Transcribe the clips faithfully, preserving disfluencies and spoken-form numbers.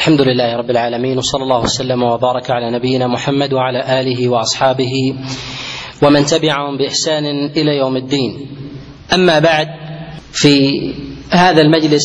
الحمد لله رب العالمين، وصلى الله وسلم وبارك على نبينا محمد وعلى آله وأصحابه ومن تبعهم بإحسان إلى يوم الدين. أما بعد، في هذا المجلس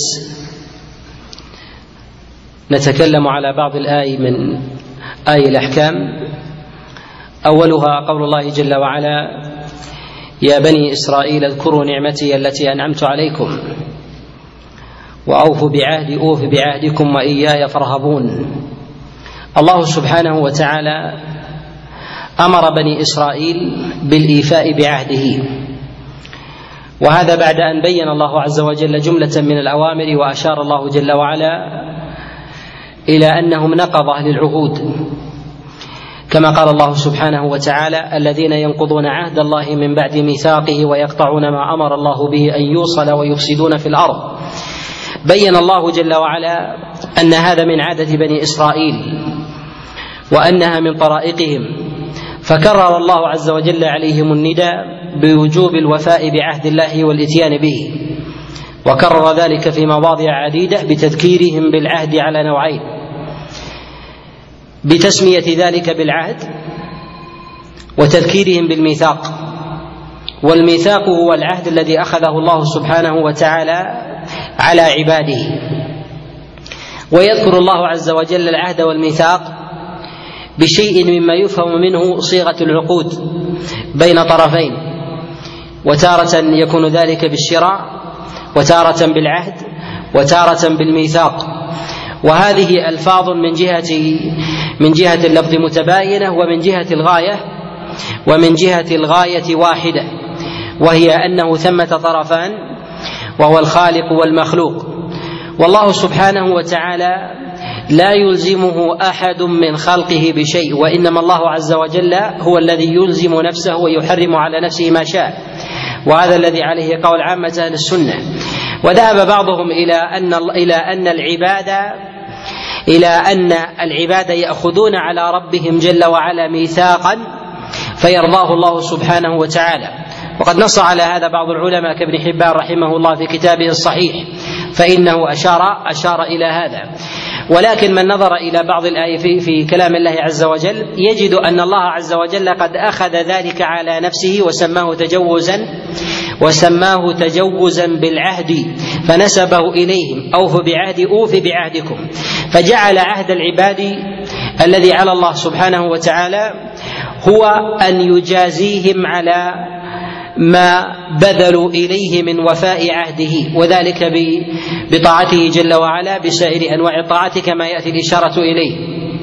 نتكلم على بعض الآي من آي الأحكام. أولها قول الله جل وعلا: يا بني إسرائيل اذكروا نعمتي التي أنعمت عليكم وأوفوا بعهدي أوف بعهدكم وإياي فارهبون. الله سبحانه وتعالى أمر بني إسرائيل بالإيفاء بعهده، وهذا بعد أن بين الله عز وجل جملة من الأوامر، وأشار الله جل وعلا إلى أنهم نقضة للعهود، كما قال الله سبحانه وتعالى: الذين ينقضون عهد الله من بعد ميثاقه ويقطعون ما أمر الله به أن يوصل ويفسدون في الأرض. بين الله جل وعلا أن هذا من عادة بني إسرائيل وأنها من طرائقهم، فكرر الله عز وجل عليهم النداء بوجوب الوفاء بعهد الله والإتيان به، وكرر ذلك في مواضع عديدة بتذكيرهم بالعهد على نوعين: بتسمية ذلك بالعهد، وتذكيرهم بالميثاق. والميثاق هو العهد الذي أخذه الله سبحانه وتعالى على عباده. ويذكر الله عز وجل العهد والميثاق بشيء مما يفهم منه صيغة العقود بين طرفين، وتارة يكون ذلك بالشراء، وتارة بالعهد، وتارة بالميثاق. وهذه ألفاظ من جهة من جهة اللفظ متباينة، ومن جهة الغاية ومن جهة الغاية واحدة، وهي أنه ثمة طرفان، وهو الخالق والمخلوق. والله سبحانه وتعالى لا يلزمه أحد من خلقه بشيء، وإنما الله عز وجل هو الذي يلزم نفسه ويحرم على نفسه ما شاء، وهذا الذي عليه قول عامة أهل السنة. وذهب بعضهم إلى أن إلى أن العبادة إلى أن العباد يأخذون على ربهم جل وعلا ميثاقا فيرضاه الله سبحانه وتعالى، وقد نص على هذا بعض العلماء كابن حبان رحمه الله في كتابه الصحيح، فإنه أشار أشار إلى هذا. ولكن من نظر إلى بعض الآيات في, في كلام الله عز وجل يجد أن الله عز وجل قد أخذ ذلك على نفسه وسماه تجوزا وسماه تجوزا بالعهد، فنسبه إليهم: أوفوا بعهدي أوف بعهدكم. فجعل عهد العباد الذي على الله سبحانه وتعالى هو أن يجازيهم على ما بذلوا إليه من وفاء عهده، وذلك بطاعته جل وعلا بسائر أنواع الطاعات كما يأتي الإشارة إليه.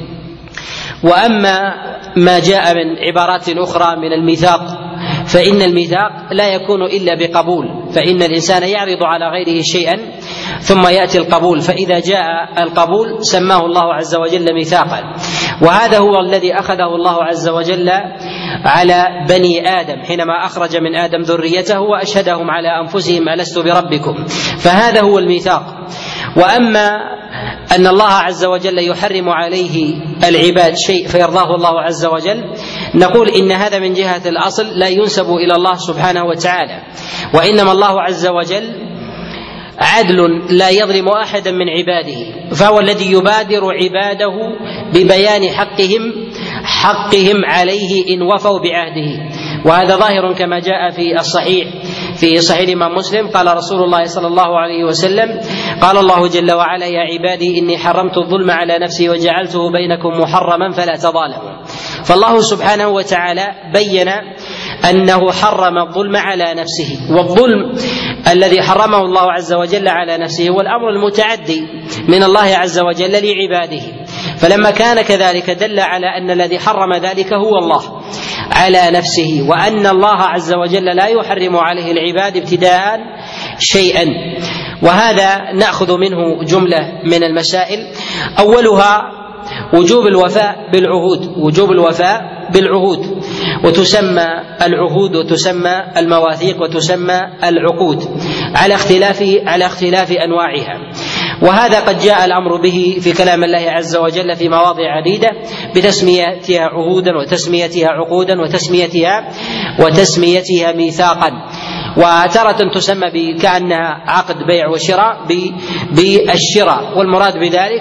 وأما ما جاء من عبارات أخرى من الميثاق، فإن الميثاق لا يكون إلا بقبول، فإن الإنسان يعرض على غيره شيئا ثم يأتي القبول، فإذا جاء القبول سماه الله عز وجل ميثاقا. وهذا هو الذي أخذه الله عز وجل على بني آدم حينما أخرج من آدم ذريته وأشهدهم على أنفسهم ألست بربكم، فهذا هو الميثاق. وأما أن الله عز وجل يحرم عليه العباد شيء فيرضاه الله عز وجل، نقول إن هذا من جهة الأصل لا ينسب إلى الله سبحانه وتعالى، وإنما الله عز وجل عدل لا يظلم أحدا من عباده، فهو الذي يبادر عباده ببيان حقهم حقهم عليه إن وفوا بعهده. وهذا ظاهر كما جاء في الصحيح في صحيح الإمام مسلم، قال رسول الله صلى الله عليه وسلم: قال الله جل وعلا: يا عبادي إني حرمت الظلم على نفسي وجعلته بينكم محرما فلا تظالموا. فالله سبحانه وتعالى بين أنه حرم الظلم على نفسه، والظلم الذي حرمه الله عز وجل على نفسه هو الأمر المتعدي من الله عز وجل لعباده. فلما كان كذلك دل على أن الذي حرم ذلك هو الله على نفسه، وأن الله عز وجل لا يحرم عليه العباد ابتداء شيئا. وهذا نأخذ منه جملة من المسائل. أولها وجوب الوفاء بالعهود وجوب الوفاء بالعهود وتسمى العهود وتسمى المواثيق وتسمى العقود على اختلاف على اختلاف أنواعها. وهذا قد جاء الأمر به في كلام الله عز وجل في مواضع عديدة بتسميتها عهودا وتسميتها عقودا وتسميتها وتسميتها ميثاقا، وتارة تسمى كأنها عقد بيع وشراء بالشراء، والمراد بذلك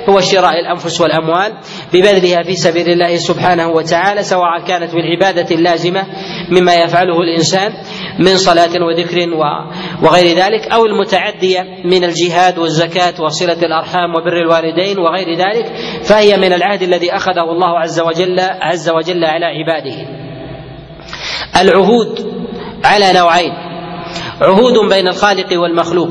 هو شراء الأنفس والأموال ببذلها في سبيل الله سبحانه وتعالى، سواء كانت بالعبادة اللازمة مما يفعله الإنسان من صلاة وذكر وغير ذلك، أو المتعدية من الجهاد والزكاة وصلة الأرحام وبر الوالدين وغير ذلك، فهي من العهد الذي أخذه الله عز وجل عز وجل على عباده. العهود على نوعين: عهود بين الخالق والمخلوق،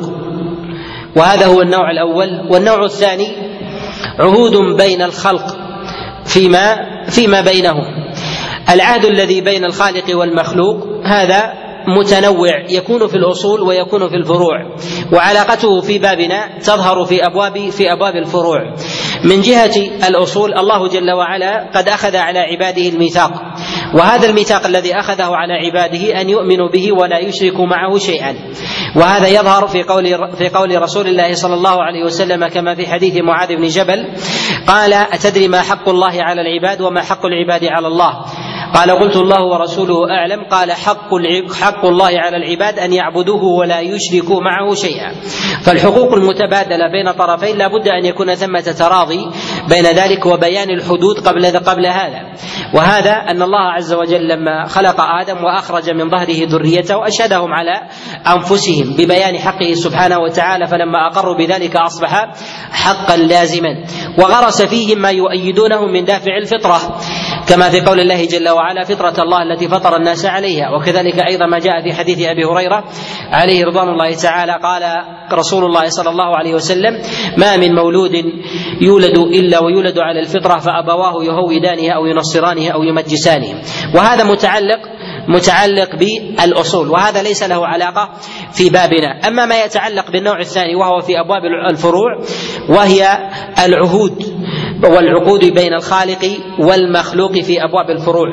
وهذا هو النوع الأول. والنوع الثاني عهود بين الخلق فيما فيما بينهم. العهد الذي بين الخالق والمخلوق هذا متنوع، يكون في الأصول ويكون في الفروع، وعلاقته في بابنا تظهر في أبواب في أبواب الفروع. من جهة الأصول الله جل وعلا قد أخذ على عباده الميثاق، وهذا الميثاق الذي أخذه على عباده أن يؤمنوا به ولا يشركوا معه شيئا، وهذا يظهر في قول في قول رسول الله صلى الله عليه وسلم كما في حديث معاذ بن جبل قال: أتدري ما حق الله على العباد وما حق العباد على الله؟ قال: قلت الله ورسوله أعلم. قال: حق حق الله على العباد أن يعبدوه ولا يشركوا معه شيئا. فالحقوق المتبادلة بين طرفين لا بد أن يكون ثمة تراضي بين ذلك وبيان الحدود قبل قبل هذا. وهذا أن الله عز وجل لما خلق آدم وأخرج من ظهره ذريته أشهدهم على أنفسهم ببيان حقه سبحانه وتعالى، فلما أقروا بذلك أصبح حقا لازما، وغرس فيهم ما يؤيدونه من دافع الفطرة، كما في قول الله جل وعلا: فطرة الله التي فطر الناس عليها. وكذلك أيضا ما جاء في حديث أبي هريرة عليه رضوان الله تعالى قال رسول الله صلى الله عليه وسلم: ما من مولود يولد إلا ويولد على الفطرة، فأبواه يهودانه أو ينصرانه أو يمجسانه. وهذا متعلق متعلق بالأصول، وهذا ليس له علاقة في بابنا. أما ما يتعلق بالنوع الثاني وهو في أبواب الفروع، وهي العهود والعقود بين الخالق والمخلوق في أبواب الفروع،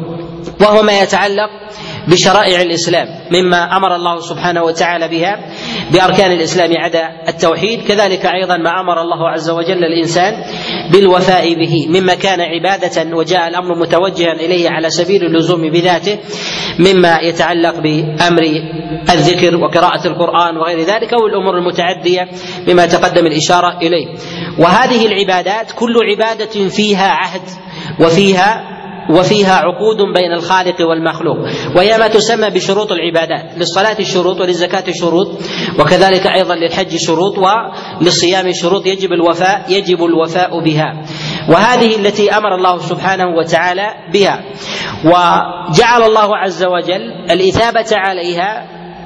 وهو ما يتعلق بشرائع الإسلام مما أمر الله سبحانه وتعالى بها بأركان الإسلام عدا التوحيد، كذلك أيضا ما أمر الله عز وجل الإنسان بالوفاء به مما كان عبادة وجاء الأمر متوجها إليه على سبيل اللزوم بذاته، مما يتعلق بأمر الذكر وقراءة القرآن وغير ذلك، أو الأمور المتعدية مما تقدم الإشارة إليه. وهذه العبادات كل عبادة فيها عهد وفيها وفيها عقود بين الخالق والمخلوق، وهي ما تسمى بشروط العبادات. للصلاة شروط، وللزكاة شروط، وكذلك أيضا للحج شروط، وللصيام شروط يجب الوفاء يجب الوفاء بها، وهذه التي أمر الله سبحانه وتعالى بها. وجعل الله عز وجل الإثابة عليها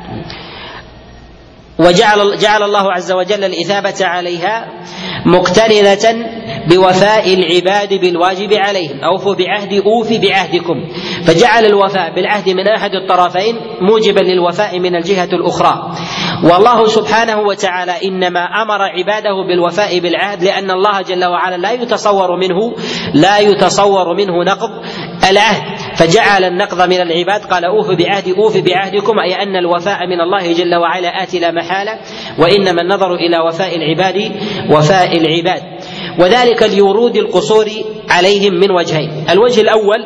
وجعل جعل الله عز وجل الإثابة عليها مقترنة بوفاء العباد بالواجب عليهم: أوفوا بعهدي أوف بعهدكم. فجعل الوفاء بالعهد من أحد الطرفين موجبا للوفاء من الجهة الأخرى. والله سبحانه وتعالى إنما أمر عباده بالوفاء بالعهد لأن الله جل وعلا لا يتصور منه لا يتصور منه نقض العهد، فجعل النقض من العباد. قال: أوف بعهدي أوف بعهدكم، أي أن الوفاء من الله جل وعلا آت لا محالة، وإنما النظر إلى وفاء العباد وفاء العباد، وذلك لورود القصور عليهم من وجهين. الوجه الأول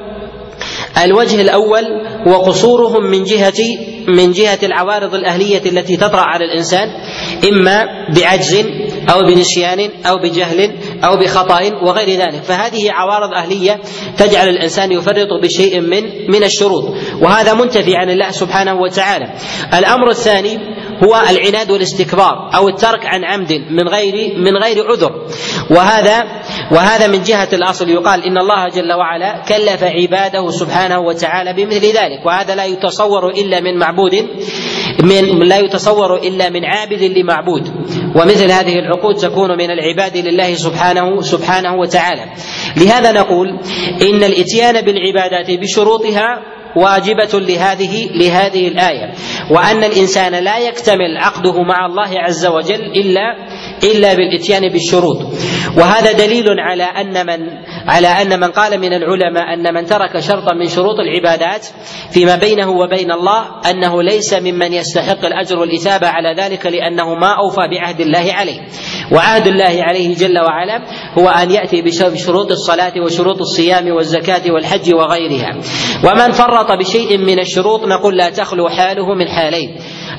الوجه الأول هو قصورهم من جهة من جهة العوارض الأهلية التي تطرأ على الإنسان، إما بعجز أو بنسيان أو بجهل أو بخطأ وغير ذلك، فهذه عوارض أهلية تجعل الإنسان يفرط بشيء من من الشروط، وهذا منتفي عن الله سبحانه وتعالى. الأمر الثاني هو العناد والاستكبار أو الترك عن عمد من غير من غير عذر، وهذا وهذا من جهة الأصل يقال إن الله جل وعلا كلف عباده سبحانه وتعالى بمثل ذلك، وهذا لا يتصور إلا من معبود من لا يتصور إلا من عابد لمعبود، ومثل هذه العقود تكون من العباد لله سبحانه سبحانه وتعالى. لهذا نقول إن الإتيان بالعبادات بشروطها واجبة لهذه لهذه الآية، وأن الإنسان لا يكتمل عقده مع الله عز وجل إلا إلا بالإتيان بالشروط. وهذا دليل على أن من على أن من قال من العلماء أن من ترك شرطا من شروط العبادات فيما بينه وبين الله أنه ليس ممن يستحق الأجر والإثابة على ذلك، لأنه ما أوفى بعهد الله عليه، وعهد الله عليه جل وعلا هو أن يأتي بشروط الصلاة وشروط الصيام والزكاة والحج وغيرها. ومن فرط بشيء من الشروط نقول لا تخلو حاله من حالين: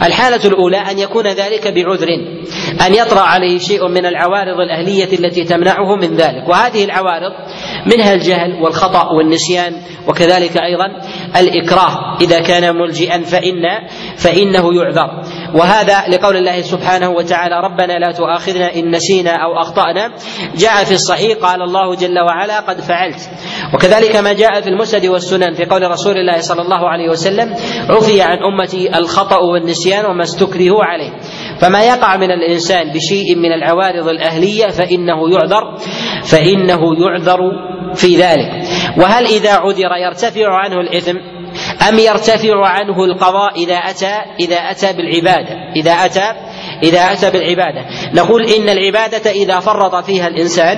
الحالة الأولى أن يكون ذلك بعذر، أن يطرأ عليه شيء من العوارض الأهلية التي تمنعه من ذلك، وهذه العوارض منها الجهل والخطأ والنسيان، وكذلك أيضا الإكراه إذا كان ملجئا فإن فإنه يعذر. وهذا لقول الله سبحانه وتعالى: ربنا لا تؤاخذنا إن نسينا أو أخطأنا. جاء في الصحيح قال الله جل وعلا: قد فعلت. وكذلك ما جاء في المسند والسنن في قول رسول الله صلى الله عليه وسلم: عفي عن أمتي الخطأ والنسيان وما استكرهوا عليه. فما يقع من الإنسان بشيء من العوارض الأهلية فإنه يعذر فإنه يعذر في ذلك. وهل إذا عذر يرتفع عنه الإثم أم يرتفع عنه القضاء إذا أتى إذا أتى بالعبادة إذا أتى إذا أتى بالعبادة؟ نقول إن العبادة إذا فرط فيها الإنسان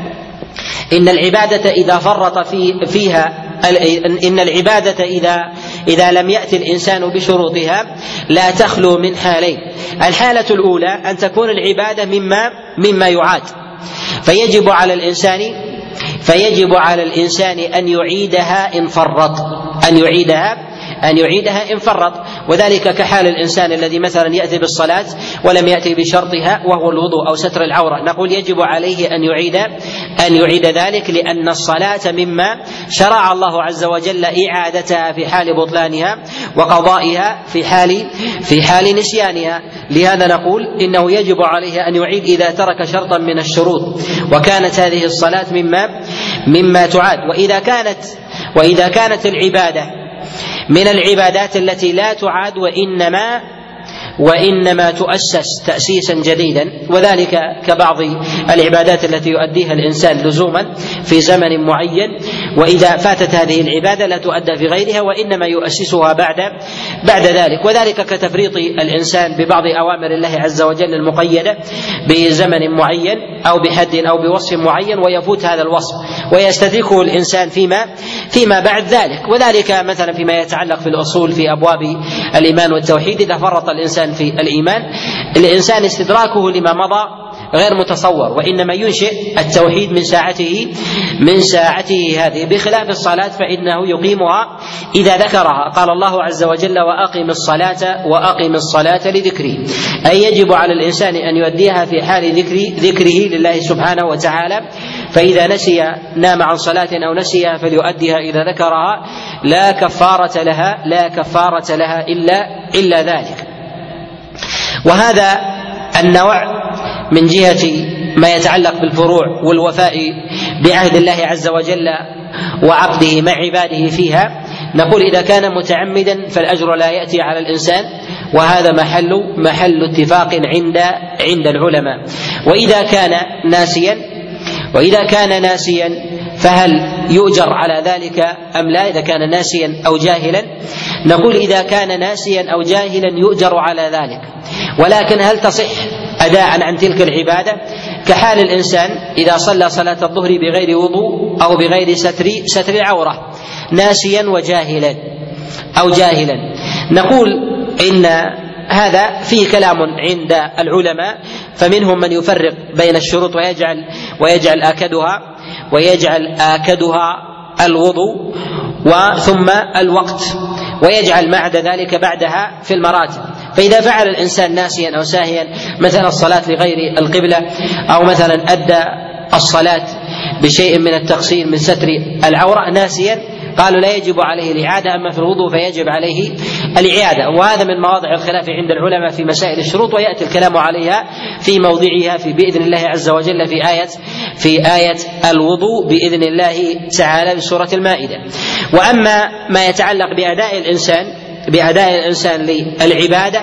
إن العبادة إذا فرط في فيها إن العبادة إذا إذا لم يأتي الإنسان بشروطها لا تخلو من حالين. الحالة الأولى أن تكون العبادة مما مما يعاد، فيجب على الإنسان فيجب على الإنسان أن يعيدها إن فرط أن يعيدها أن يعيدها إن فرط، وذلك كحال الإنسان الذي مثلا يأتي بالصلاة ولم يأتي بشرطها وهو الوضوء أو ستر العورة، نقول يجب عليه أن يعيد أن يعيد ذلك، لأن الصلاة مما شرع الله عز وجل إعادتها في حال بطلانها وقضائها في حال في حال نسيانها. لهذا نقول إنه يجب عليه أن يعيد إذا ترك شرطا من الشروط وكانت هذه الصلاة مما مما تعاد. وإذا كانت وإذا كانت العبادة من العبادات التي لا تعاد وإنما وإنما تؤسس تأسيسا جديدا، وذلك كبعض العبادات التي يؤديها الإنسان لزوما في زمن معين، وإذا فاتت هذه العبادة لا تؤدى في غيرها وإنما يؤسسها بعد بعد ذلك، وذلك كتفريط الإنسان ببعض أوامر الله عز وجل المقيدة بزمن معين أو بحد أو بوصف معين ويفوت هذا الوصف ويستدركه الإنسان فيما فيما بعد ذلك. وذلك مثلا فيما يتعلق في الأصول في أبواب الإيمان والتوحيد، إذا فرط الإنسان في الإيمان الإنسان استدراكه لما مضى غير متصور، وإنما ينشئ التوحيد من ساعته من ساعته هذه، بخلاف الصلاة فإنه يقيمها إذا ذكرها. قال الله عز وجل: وأقم الصلاة وأقم الصلاة لذكري، أي يجب على الإنسان أن يؤديها في حال ذكر ذكره لله سبحانه وتعالى، فإذا نسي نام عن صلاة أو نسيها فليؤديها إذا ذكرها، لا كفارة لها لا كفارة لها إلا إلا ذلك. وهذا النوع من جهة ما يتعلق بالفروع والوفاء بعهد الله عز وجل وعقده مع عباده فيها. نقول إذا كان متعمدا فالأجر لا يأتي على الإنسان، وهذا محل محل اتفاق عند عند العلماء. وإذا كان ناسيا وإذا كان ناسيا فهل يؤجر على ذلك أم لا؟ إذا كان ناسيا أو جاهلا نقول إذا كان ناسيا أو جاهلا يؤجر على ذلك، ولكن هل تصح أداء عن تلك العبادة؟ كحال الإنسان إذا صلى صلاة الظهر بغير وضوء أو بغير ستر ستر العورة ناسيا وجاهلا أو جاهلا، نقول إن هذا فيه كلام عند العلماء، فمنهم من يفرق بين الشروط ويجعل ويجعل آكدها ويجعل آكدها الوضوء وثم الوقت، ويجعل ما عدا ذلك بعدها في المراتب. فإذا فعل الإنسان ناسيا أو ساهيا مثلا الصلاة لغير القبلة، أو مثلا أدى الصلاة بشيء من التقصير من ستر العورة ناسيا، قالوا لا يجب عليه الإعادة، أما في الوضوء فيجب عليه الإعادة. وهذا من مواضع الخلاف عند العلماء في مسائل الشروط، ويأتي الكلام عليها في موضعها في بإذن الله عز وجل في آية في آية الوضوء بإذن الله تعالى بسورة المائدة. وأما ما يتعلق بأداء الإنسان بأداء الإنسان للعبادة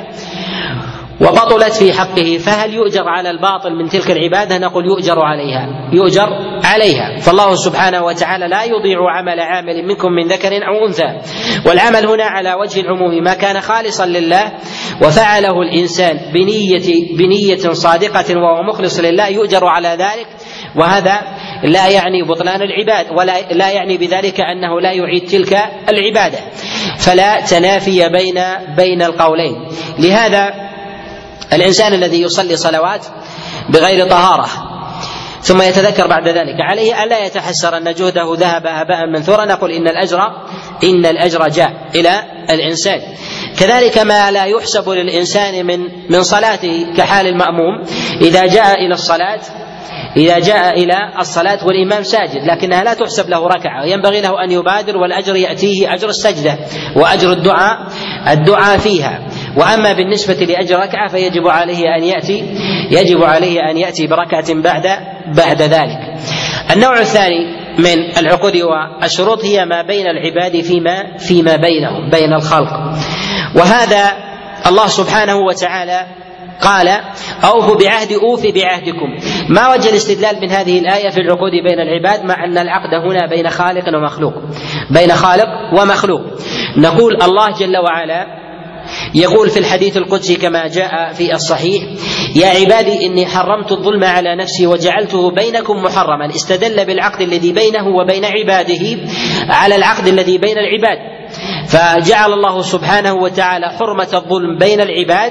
وبطلت في حقه، فهل يؤجر على الباطل من تلك العبادة؟ نقول يؤجر عليها يؤجر عليها فالله سبحانه وتعالى لا يضيع عمل عامل منكم من ذكر أو أنثى. والعمل هنا على وجه العموم ما كان خالصا لله وفعله الإنسان بنية بنية صادقة وهو مخلص لله يؤجر على ذلك، وهذا لا يعني بطلان العباد ولا لا يعني بذلك أنه لا يعيد تلك العبادة، فلا تنافي بين بين القولين. لهذا الإنسان الذي يصلي صلوات بغير طهارة ثم يتذكر بعد ذلك عليه ألا يتحسر أن جهده ذهب هباء منثورا، نقول إن الأجر إن الأجر جاء إلى الإنسان. كذلك ما لا يحسب للإنسان من من صلاته كحال المأموم إذا جاء إلى الصلاة إذا جاء إلى الصلاة والإمام ساجد لكنها لا تحسب له ركعة، وينبغي له أن يبادر والأجر يأتيه أجر السجدة وأجر الدعاء الدعاء فيها. وأما بالنسبة لأجر ركعة فيجب عليه أن يأتي يجب عليه أن يأتي بركعة بعد بعد ذلك. النوع الثاني من العقود والشروط هي ما بين العباد فيما فيما بينهم بين الخلق، وهذا الله سبحانه وتعالى قال أوفوا بعهدي أوف بعهدكم. ما وجه الاستدلال من هذه الآية في العقود بين العباد مع أن العقد هنا بين خالق ومخلوق بين خالق ومخلوق؟ نقول الله جل وعلا يقول في الحديث القدسي كما جاء في الصحيح: يا عبادي إني حرمت الظلم على نفسي وجعلته بينكم محرما. استدل بالعقد الذي بينه وبين عباده على العقد الذي بين العباد، فجعل الله سبحانه وتعالى حرمة الظلم بين العباد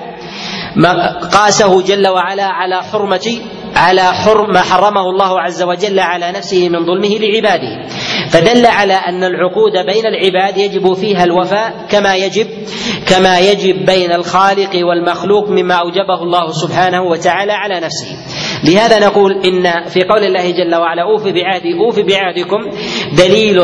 قاسه جل وعلا على حرمة على حرم ما حرمه الله عز وجل على نفسه من ظلمه لعباده، فدل على أن العقود بين العباد يجب فيها الوفاء كما يجب كما يجب بين الخالق والمخلوق مما أوجبه الله سبحانه وتعالى على نفسه. لهذا نقول إن في قول الله جل وعلا أوف بعهدي أوف بعهدكم دليل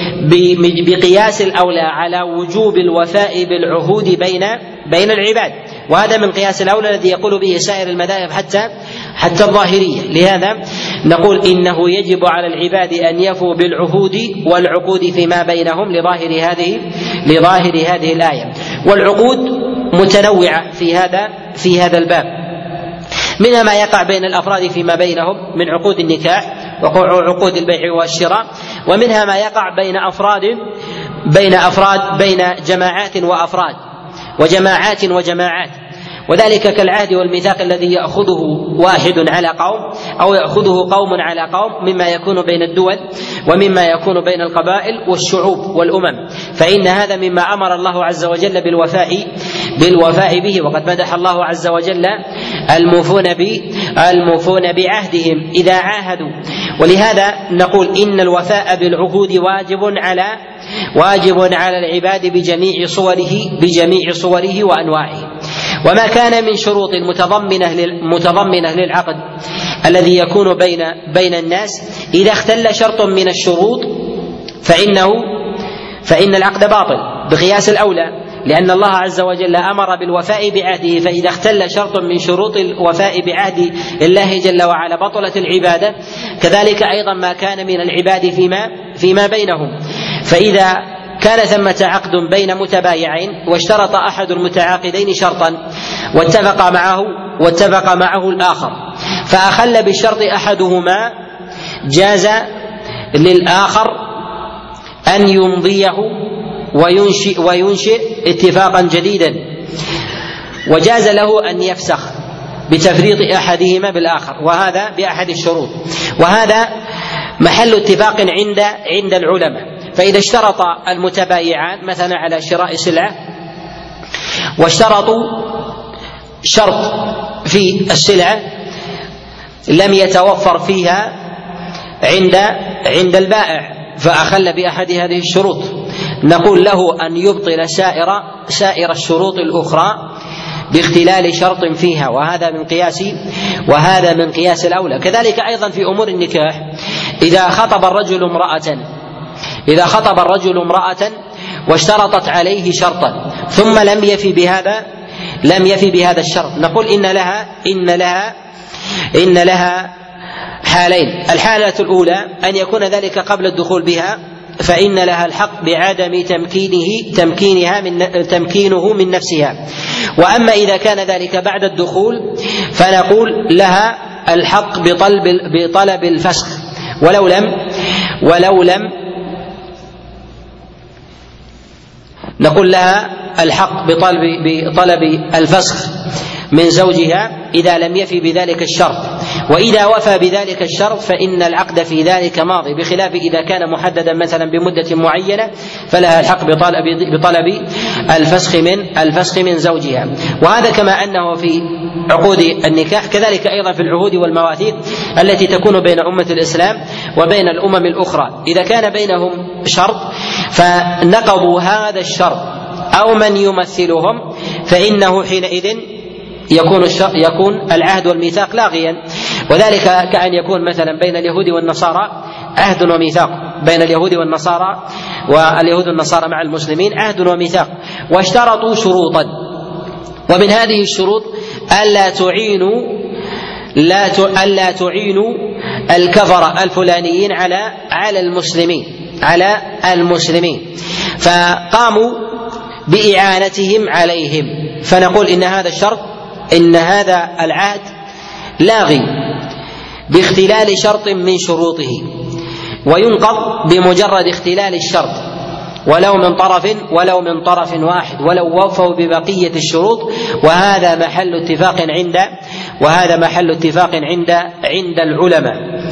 بقياس الأولى على وجوب الوفاء بالعهود بين بين العباد، وهذا من قياس الأولى الذي يقول به سائر المذاهب حتى حتى الظاهرية. لهذا نقول إنه يجب على العباد أن يفوا بالعهود والعقود فيما بينهم لظاهر هذه لظاهر هذه الآية. والعقود متنوعة في هذا في هذا الباب، منها ما يقع بين الأفراد فيما بينهم من عقود النكاح وعقود البيع والشراء، ومنها ما يقع بين أفراد بين أفراد بين جماعات وأفراد وجماعات وجماعات، وذلك كالعهد والميثاق الذي يأخذه واحد على قوم أو يأخذه قوم على قوم مما يكون بين الدول ومما يكون بين القبائل والشعوب والأمم، فإن هذا مما أمر الله عز وجل بالوفاء بالوفاء به. وقد مدح الله عز وجل الموفون الموفون بعهدهم إذا عاهدوا. ولهذا نقول إن الوفاء بالعهود واجب على واجب على العباد بجميع صوره بجميع صوره وأنواعه. وما كان من شروط متضمنة متضمنة للعقد الذي يكون بين بين الناس إذا اختل شرط من الشروط فإنه فإن العقد باطل بقياس الأولى، لأن الله عز وجل أمر بالوفاء بعهده، فإذا اختل شرط من شروط الوفاء بعهد الله جل وعلا بطلت العبادة. كذلك أيضا ما كان من العباد فيما فيما بينهم، فإذا كان ثمة عقد بين متبايعين واشترط أحد المتعاقدين شرطا واتفق معه واتفق معه الآخر فأخل بالشرط أحدهما، جاز للآخر أن يمضيه وينشئ وينشئ اتفاقا جديدا، وجاز له أن يفسخ بتفريط أحدهما بالآخر، وهذا بأحد الشروط، وهذا محل اتفاق عند عند العلماء. فإذا اشترط المتبايعان مثلا على شراء سلعة واشترطوا شرط في السلعة لم يتوفر فيها عند عند البائع فأخل بأحد هذه الشروط، نقول له أن يبطل سائر سائر الشروط الأخرى باختلال شرط فيها، وهذا من قياس وهذا من قياس الأولى. كذلك أيضا في أمور النكاح، إذا خطب الرجل امرأة إذا خطب الرجل امرأة واشترطت عليه شرطا ثم لم يفي بهذا لم يفي بهذا الشرط، نقول إن لها إن لها إن لها حالين. الحالة الأولى أن يكون ذلك قبل الدخول بها، فإن لها الحق بعدم تمكينه تمكينها من تمكينه من نفسها. وأما إذا كان ذلك بعد الدخول فنقول لها الحق بطلب بطلب الفسخ، ولو لم ولو لم نقول لها الحق بطلب بطلب الفسخ من زوجها إذا لم يفي بذلك الشرط، وإذا وفى بذلك الشرط فإن العقد في ذلك ماضي، بخلاف إذا كان محددا مثلا بمدة معينة فلها الحق بطلب بطلب الفسخ من الفسخ من زوجها. وهذا كما أنه في عقود النكاح كذلك أيضا في العهود والمواثيق التي تكون بين أمة الإسلام وبين الأمم الأخرى، إذا كان بينهم شرط فنقضوا هذا الشرط أو من يمثلهم فإنه حينئذ يكون يكون العهد والميثاق لاغيا. وذلك كأن يكون مثلا بين اليهود والنصارى عهد وميثاق، بين اليهود والنصارى واليهود والنصارى مع المسلمين عهد وميثاق، واشترطوا شروطا، ومن هذه الشروط ألا تعينوا لا ألا تعينوا الكفرة الفلانيين على على المسلمين على المسلمين فقاموا بإعانتهم عليهم. فنقول إن هذا الشرط إن هذا العهد لاغي باختلال شرط من شروطه، وينقض بمجرد اختلال الشرط ولو من طرف ولو من طرف واحد ولو وفوا ببقية الشروط، وهذا محل اتفاق عند وهذا محل اتفاق عند عند العلماء.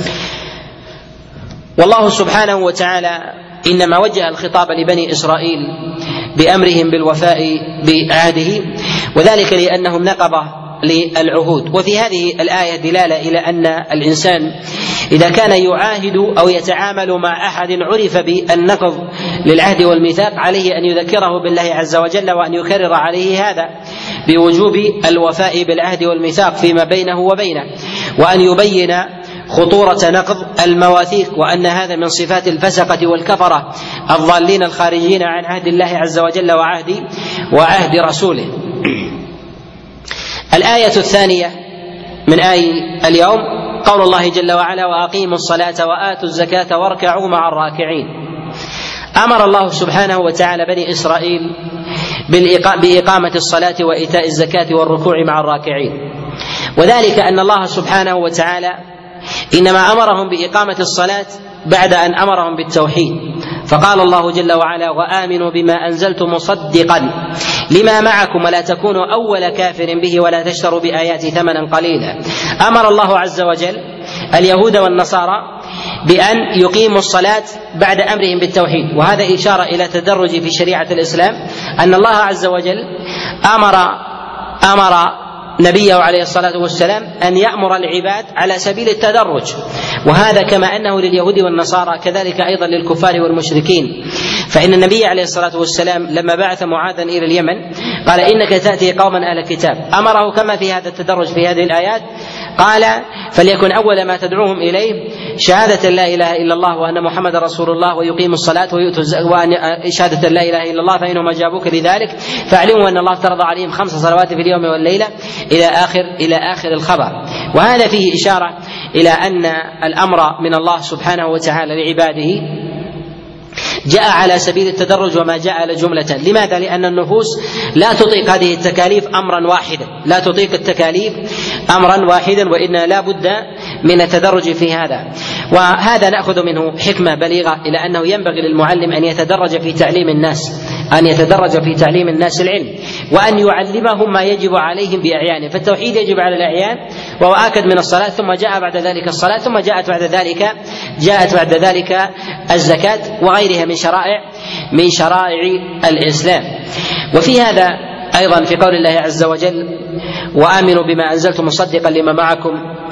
والله سبحانه وتعالى إنما وجه الخطاب لبني إسرائيل بأمرهم بالوفاء بعهده، وذلك لأنهم نقضوا للعهود. وفي هذه الآية دلالة إلى أن الإنسان إذا كان يعاهد أو يتعامل مع أحد عرف بالنقض للعهد والميثاق عليه أن يذكره بالله عز وجل، وأن يكرر عليه هذا بوجوب الوفاء بالعهد والميثاق فيما بينه وبينه، وأن يبين خطورة نقض المواثيق، وأن هذا من صفات الفسقة والكفرة الضالين الخارجين عن عهد الله عز وجل وعهد وعهد رسوله. الآية الثانية من آي اليوم قول الله جل وعلا: وأقيموا الصلاة وآتوا الزكاة واركعوا مع الراكعين. أمر الله سبحانه وتعالى بني إسرائيل بإقامة الصلاة وإيتاء الزكاة والركوع مع الراكعين، وذلك أن الله سبحانه وتعالى إنما أمرهم بإقامة الصلاة بعد أن أمرهم بالتوحيد، فقال الله جل وعلا: وآمنوا بما أنزلت مصدقا لما معكم ولا تكونوا أول كافر به ولا تشتروا بآياتي ثمنا قليلا. أمر الله عز وجل اليهود والنصارى بأن يقيموا الصلاة بعد أمرهم بالتوحيد، وهذا إشارة إلى تدرج في شريعة الإسلام، أن الله عز وجل أمر أمر نبيه عليه الصلاة والسلام أن يأمر العباد على سبيل التدرج، وهذا كما أنه لليهود والنصارى كذلك أيضا للكفار والمشركين. فإن النبي عليه الصلاة والسلام لما بعث معاذا إلى اليمن قال: إنك تأتي قوما أهل الكتاب، أمره كما في هذا التدرج في هذه الآيات، قال: فليكن أول ما تدعوهم إليه شهادة لا إله إلا الله وأن محمد رسول الله ويقيموا الصلاة ويؤتوا وأن شهادة لا إله إلا الله، فإنهم أجابوك لذلك فاعلموا أن الله افترض عليهم خمس صلوات في اليوم والليلة إلى آخر إلى آخر الخبر. وهذا فيه إشارة إلى أن الأمر من الله سبحانه وتعالى لعباده جاء على سبيل التدرج وما جاء لجملة. لماذا؟ لأن النفوس لا تطيق هذه التكاليف أمرا واحدا، لا تطيق التكاليف أمرا واحدا، وإن لا بد من التدرج في هذا. وهذا نأخذ منه حكمة بليغة إلى أنه ينبغي للمعلم أن يتدرج في تعليم الناس أن يتدرج في تعليم الناس العلم، وأن يعلمهم ما يجب عليهم بأعيانه. فالتوحيد يجب على الأعيان، وهو آكد من الصلاة، ثم جاء بعد ذلك الصلاة، ثم جاءت بعد ذلك جاءت بعد ذلك الزكاة وغيرها من شرائع من شرائع الإسلام. وفي هذا أيضا في قول الله عز وجل: وآمنوا بما أنزلت مصدقا لما معكم،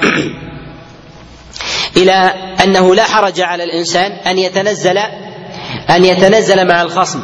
إلى أنه لا حرج على الإنسان أن يتنزل أن يتنزل مع الخصم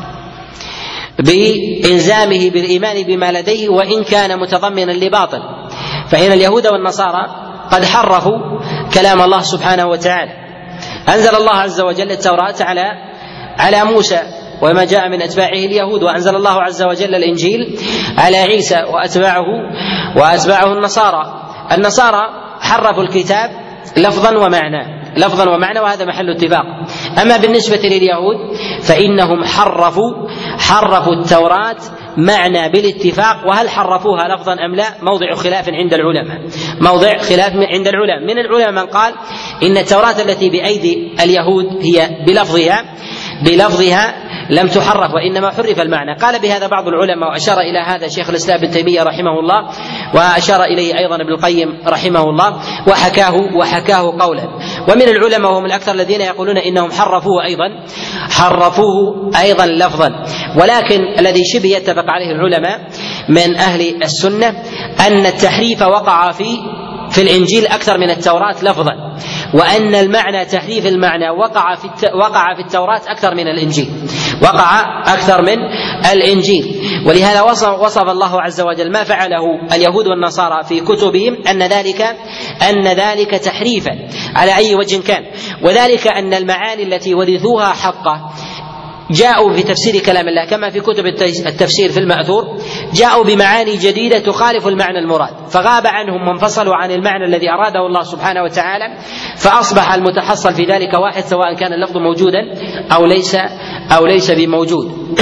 بإلزامه بالإيمان بما لديه وإن كان متضمنا لباطل. فإن اليهود والنصارى قد حرفوا كلام الله سبحانه وتعالى. أنزل الله عز وجل التوراة على على موسى وما جاء من أتباعه اليهود، وأنزل الله عز وجل الإنجيل على عيسى وأتباعه وأتباعه النصارى. النصارى حرفوا الكتاب لفظا ومعنى لفظا ومعنى وهذا محل اتفاق. أما بالنسبة لليهود فإنهم حرفوا حرفوا التوراة معنى بالاتفاق، وهل حرفوها لفظا أم لا موضع خلاف عند العلماء موضع خلاف عند العلماء من العلماء من قال إن التوراة التي بأيدي اليهود هي بلفظها بلفظها لم تحرف وإنما حرف المعنى. قال بهذا بعض العلماء، وأشار إلى هذا شيخ الإسلام ابن تيمية رحمه الله، وأشار إليه أيضا ابن القيم رحمه الله، وحكاه وحكاه قولا. ومن العلماء وهم الأكثر الذين يقولون إنهم حرفوه أيضا حرفوه أيضا لفظا. ولكن الذي شبه يتفق عليه العلماء من أهل السنة أن التحريف وقع في في الإنجيل أكثر من التوراة لفظا، وأن المعنى تحريف المعنى وقع في وقع في التوراة أكثر من الإنجيل، وقع أكثر من الإنجيل. ولهذا وصف, وصف الله عز وجل ما فعله اليهود والنصارى في كتبهم أن ذلك أن ذلك تحريفا على أي وجه كان، وذلك أن المعاني التي ورثوها حقه جاءوا في تفسير كلام الله كما في كتب التفسير في المأثور، جاءوا بمعاني جديدة تخالف المعنى المراد، فغاب عنهم وانفصلوا عن المعنى الذي أراده الله سبحانه وتعالى، فأصبح المتحصل في ذلك واحد سواء كان اللفظ موجودا أو ليس أو ليس بموجود.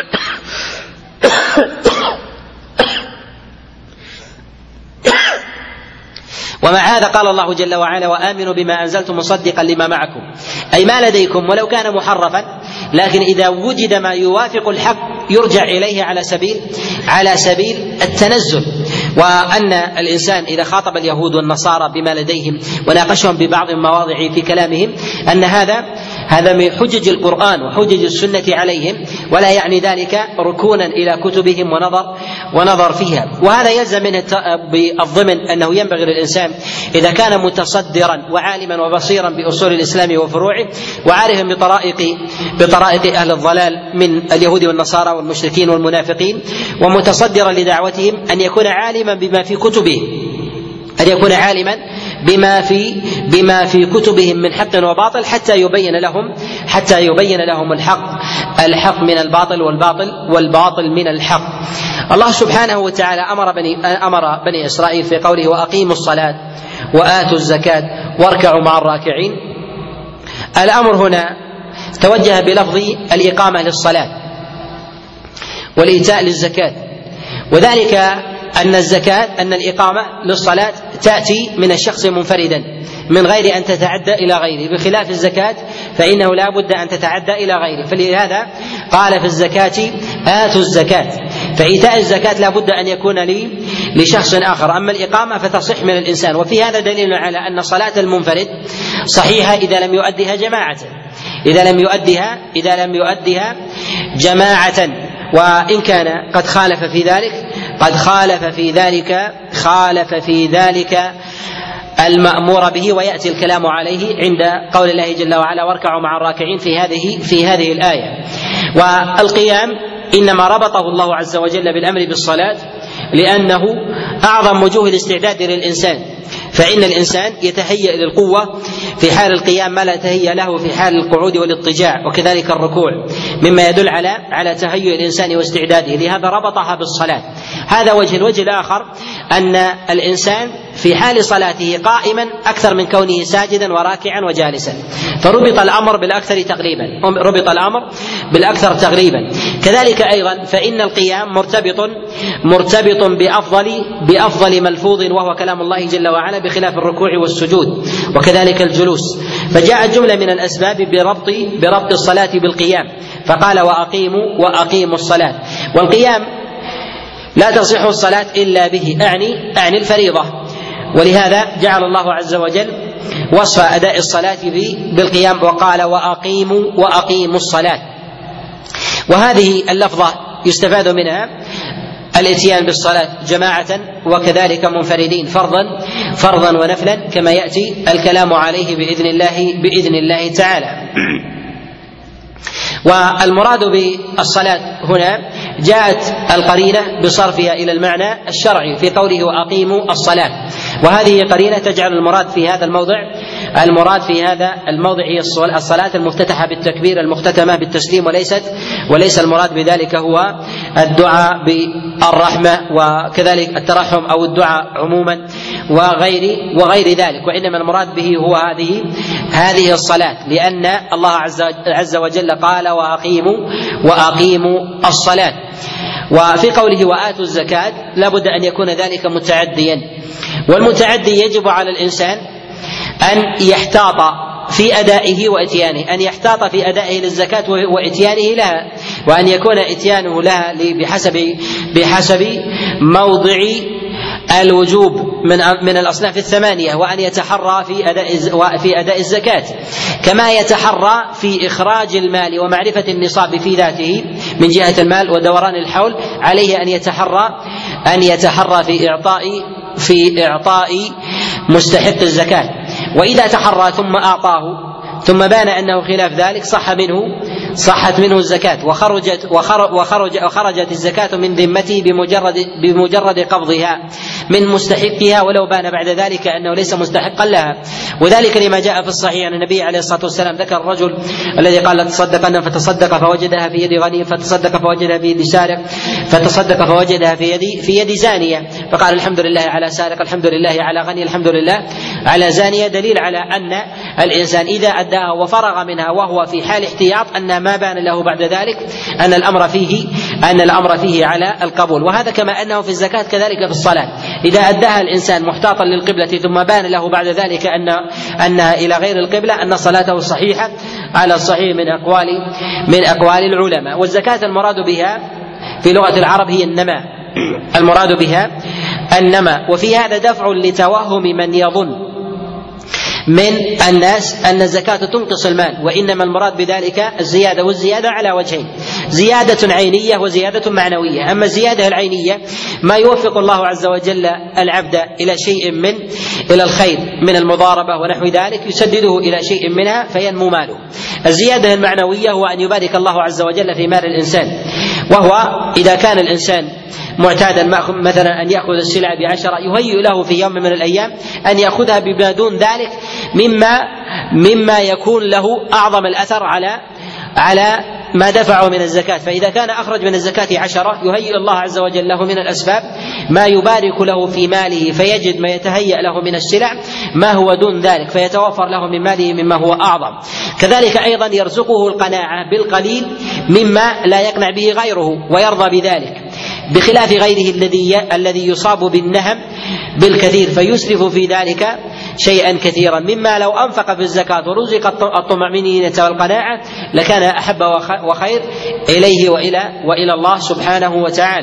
ومع هذا قال الله جل وعلا: وآمنوا بما أنزلت مصدقا لما معكم، أي ما لديكم ولو كان محرفا، لكن إذا وجد ما يوافق الحق يرجع إليه على سبيل على سبيل التنزل. وأن الإنسان إذا خاطب اليهود والنصارى بما لديهم وناقشهم ببعض المواضع في كلامهم أن هذا هذا من حجج القرآن وحجج السنة عليهم، ولا يعني ذلك ركونا إلى كتبهم ونظر ونظر فيها. وهذا يلزم منه بالضمن أنه ينبغي للإنسان إذا كان متصدرا وعالما وبصيرا بأصول الإسلام وفروعه وعارفا بطرائق بطرائق أهل الضلال من اليهود والنصارى والمشركين والمنافقين ومتصدرا لدعوتهم أن يكون عالما بما في كتبهم أن يكون عالما بما في بما في كتبهم من حق وباطل حتى يبين لهم حتى يبين لهم الحق الحق من الباطل والباطل والباطل من الحق. الله سبحانه وتعالى أمر بني أمر بني إسرائيل في قوله: وأقيموا الصلاة وآتوا الزكاة واركعوا مع الراكعين. الأمر هنا توجه بلفظ الإقامة للصلاة والإيتاء للزكاة، وذلك أن الزكاة أن الإقامة للصلاة تأتي من الشخص منفردا من غير أن تتعدى إلى غيره، بخلاف الزكاة فإنه لا بد أن تتعدى إلى غيره. فلهذا قال في الزكاة: آتوا الزكاة، فإيتاء الزكاة لا بد أن يكون لي لشخص آخر، أما الإقامة فتصح من الإنسان. وفي هذا دليل على أن صلاة المنفرد صحيحة إذا لم يؤدها جماعة إذا لم يؤدها إذا لم يؤدها جماعة وإن كان قد خالف في ذلك قد خالف في ذلك خالف في ذلك المأمور به، ويأتي الكلام عليه عند قول الله جل وعلا: واركعوا مع الراكعين في هذه في هذه الآية. والقيام إنما ربطه الله عز وجل بالأمر بالصلاة لأنه أعظم وجوه الاستعداد للإنسان، فإن الإنسان يتهيأ للقوة في حال القيام ما لا تهيأ له في حال القعود والاضطجاع، وكذلك الركوع مما يدل على على تهيؤ الإنسان واستعداده، لهذا ربطها بالصلاة. هذا وجه. الوجه الآخر أن الإنسان في حال صلاته قائما أكثر من كونه ساجدا وراكعا وجالسا، فربط الأمر بالأكثر تقريبا ربط الأمر بالأكثر تقريبا. كذلك أيضا فإن القيام مرتبط مرتبط بأفضل بأفضل ملفوظ وهو كلام الله جل وعلا، بخلاف الركوع والسجود وكذلك الجلوس. فجاءت جملة من الأسباب بربط بربط الصلاة بالقيام، فقال: وأقيموا وأقيموا الصلاة. والقيام لا تصح الصلاة إلا به، أعني أعني الفريضة، ولهذا جعل الله عز وجل وصف أداء الصلاة بالقيام وقال: وأقيموا وأقيموا الصلاة. وهذه اللفظة يستفاد منها الاتيان بالصلاة جماعة وكذلك منفردين، فرضا فرضا ونفلا، كما يأتي الكلام عليه بإذن الله بإذن الله تعالى. والمراد بالصلاة هنا جاءت القرينة بصرفها إلى المعنى الشرعي في قوله: وأقيموا الصلاة، وهذه قرينة تجعل المراد في هذا الموضع المراد في هذا الموضع هي الصلاة المفتتحة بالتكبير المختتمة بالتسليم، وليست وليس المراد بذلك هو الدعاء بالرحمة وكذلك الترحم أو الدعاء عموما وغير وغير ذلك، وإنما المراد به هو هذه هذه الصلاة، لأن الله عز عز وجل قال: وأقيموا وأقيموا الصلاة. وفي قوله: وآتوا الزكاة لابد أن يكون ذلك متعديا، والمتعدي يجب على الإنسان أن يحتاط في أدائه وإتيانه، أن يحتاط في أدائه للزكاة وإتيانه لها، وأن يكون إتيانه لها بحسب بحسب موضع الوجوب من من الأصناف الثمانية، وأن يتحرى في أداء في أداء الزكاة، كما يتحرى في إخراج المال ومعرفة النصاب في ذاته من جهة المال ودوران الحول. عليه أن يتحرى أن يتحرى في إعطاء في إعطاء مستحق الزكاة. وإذا تحرى ثم أعطاه ثم بان أنه خلاف ذلك صح منه صحت منه الزكاة وخرجت وخرج وخرجت الزكاة من ذمته بمجرد بمجرد قبضها من مستحقها ولو بان بعد ذلك أنه ليس مستحقا لها. وذلك لما جاء في الصحيح عن النبي عليه الصلاة والسلام ذكر الرجل الذي قال لتصدقن فتصدق فوجدها في يد غني فتصدق فوجدها في يد سارق فتصدق فوجدها في يد في يد زانية فقال الحمد لله على سارق الحمد لله على غني الحمد لله على زانية، دليل على أن الإنسان إذا أداها وفرغ منها وهو في حال احتياط أن ما بان له بعد ذلك أن الأمر فيه أن الأمر فيه على القبول. وهذا كما أنه في الزكاة كذلك في الصلاة، إذا أداها الإنسان محتاطا للقبلة ثم بان له بعد ذلك أن أنها إلى غير القبلة أن صلاته صحيحة على الصحيح من أقوال من أقوال العلماء. والزكاة المراد بها في لغة العرب هي النماء، المراد بها النماء. وفي هذا دفع لتوهم من يظن من الناس أن الزكاة تنقص المال، وإنما المراد بذلك الزيادة، والزيادة على وجهين: زيادة عينية وزيادة معنوية. أما الزيادة العينية ما يوفق الله عز وجل العبد إلى شيء من إلى الخير من المضاربة ونحو ذلك يسدده إلى شيء منها فينمو ماله. الزيادة المعنوية هو أن يبارك الله عز وجل في مال الإنسان، وهو إذا كان الإنسان معتادا مثلا أن يأخذ السلعة بعشرة يهيئ له في يوم من الأيام أن يأخذها بما دون ذلك مما مما يكون له أعظم الأثر على على ما دفعه من الزكاة. فإذا كان أخرج من الزكاة عشرة يهيئ الله عز وجل له من الأسباب ما يبارك له في ماله فيجد ما يتهيأ له من السلع ما هو دون ذلك فيتوفر له من ماله مما هو أعظم. كذلك أيضا يرزقه القناعة بالقليل مما لا يقنع به غيره ويرضى بذلك، بخلاف غيره الذي الذي يصاب بالنهم بالكثير فيسرف في ذلك شيئا كثيرا مما لو أنفق في الزكاة ورزق الطمأنينة والقناعة لكان أحب وخير إليه وإلى وإلى الله سبحانه وتعالى.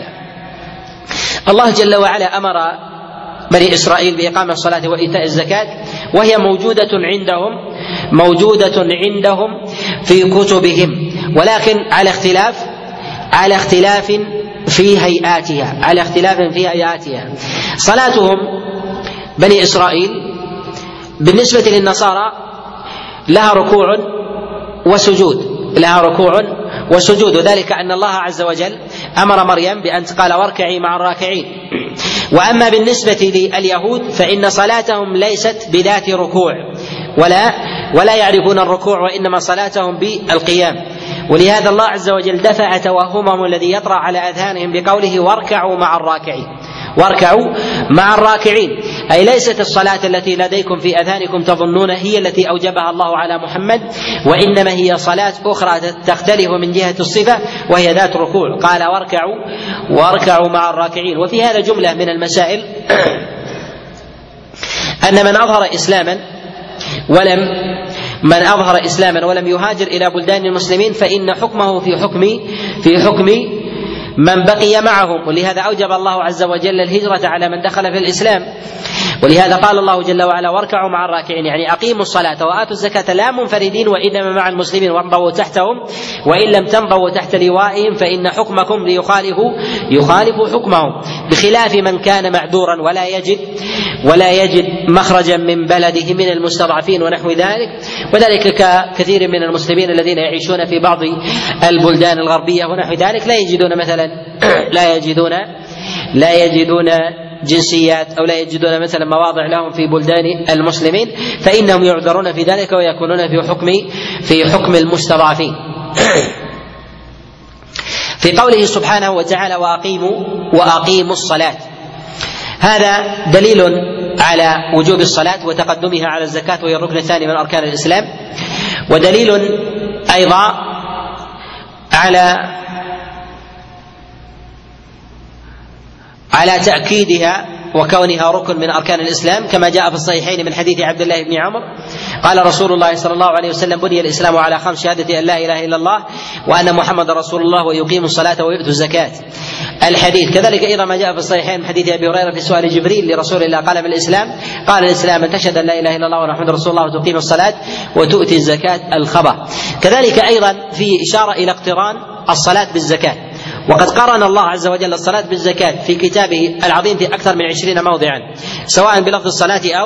الله جل وعلا أمر بني إسرائيل بإقامة الصلاة وإيتاء الزكاة، وهي موجودة عندهم موجودة عندهم في كتبهم، ولكن على اختلاف على اختلاف في هيئاتها على اختلاف في هيئاتها. صلاتهم بني إسرائيل بالنسبة للنصارى لها ركوع وسجود لها ركوع وسجود وذلك أن الله عز وجل أمر مريم بأن قال واركعي مع الراكعين. وأما بالنسبة لليهود فإن صلاتهم ليست بذات ركوع ولا ولا يعرفون الركوع، وإنما صلاتهم بالقيام. ولهذا الله عز وجل دفع توهمهم الذي يطرأ على أذهانهم بقوله واركعوا مع الراكعين واركعوا مع الراكعين، أي ليست الصلاة التي لديكم في أذهانكم تظنون هي التي أوجبها الله على محمد، وإنما هي صلاة أخرى تختلف من جهة الصفة وهي ذات ركوع. قال واركعوا واركعوا مع الراكعين. وفي هذا جملة من المسائل أن من أظهر إسلاما ولم من أظهر إسلاما ولم يهاجر إلى بلدان المسلمين فإن حكمه في حكم في حكم من بقي معهم، ولهذا أوجب الله عز وجل الهجرة على من دخل في الإسلام. ولهذا قال الله جل وعلا واركعوا مع الراكعين، يعني أقيموا الصلاة وآتوا الزكاة لا منفردين وإنما مع المسلمين وانضووا تحتهم، وإن لم تنضووا تحت لوائهم فإن حكمكم ليخالفوا يخالفوا حكمهم، بخلاف من كان معذورا ولا يجد ولا يجد مخرجا من بلده من المستضعفين ونحو ذلك. وذلك ككثير من المسلمين الذين يعيشون في بعض البلدان الغربية ونحو ذلك لا يجدون مثلا لا يجدون لا يجدون جنسيات أو لا يجدون مثلا مواضع لهم في بلدان المسلمين، فإنهم يعذرون في ذلك ويكونون في حكم في حكم المستضعفين. في قوله سبحانه وتعالى وأقيموا وأقيموا الصلاة، هذا دليل على وجوب الصلاة وتقدمها على الزكاة وهي الركن الثاني من أركان الإسلام، ودليل أيضا على على تأكيدها وكونها ركن من أركان الإسلام، كما جاء في الصحيحين من حديث عبد الله بن عمر قال رسول الله صلى الله عليه وسلم بني الإسلام على خمس: شهادة أن لا إله إلا الله وأن محمد رسول الله ويقيم الصلاة ويؤتوا الزكاة. الحديث كذلك أيضا ما جاء في الصحيحين من حديث أبي هريرة في سؤال جبريل لرسول الله قال ما الإسلام؟ قال الإسلام أن تشهد أن لا إله إلا الله وأن محمد رسول الله وتقيم الصلاة وتؤتي الزكاة الخبر. كذلك أيضا في إشارة إلى اقتران الصلاة بالزكاة، وقد قرن الله عز وجل الصلاة بالزكاة في كتابه العظيم في أكثر من عشرين موضعا، سواء بلفظ الصلاة أو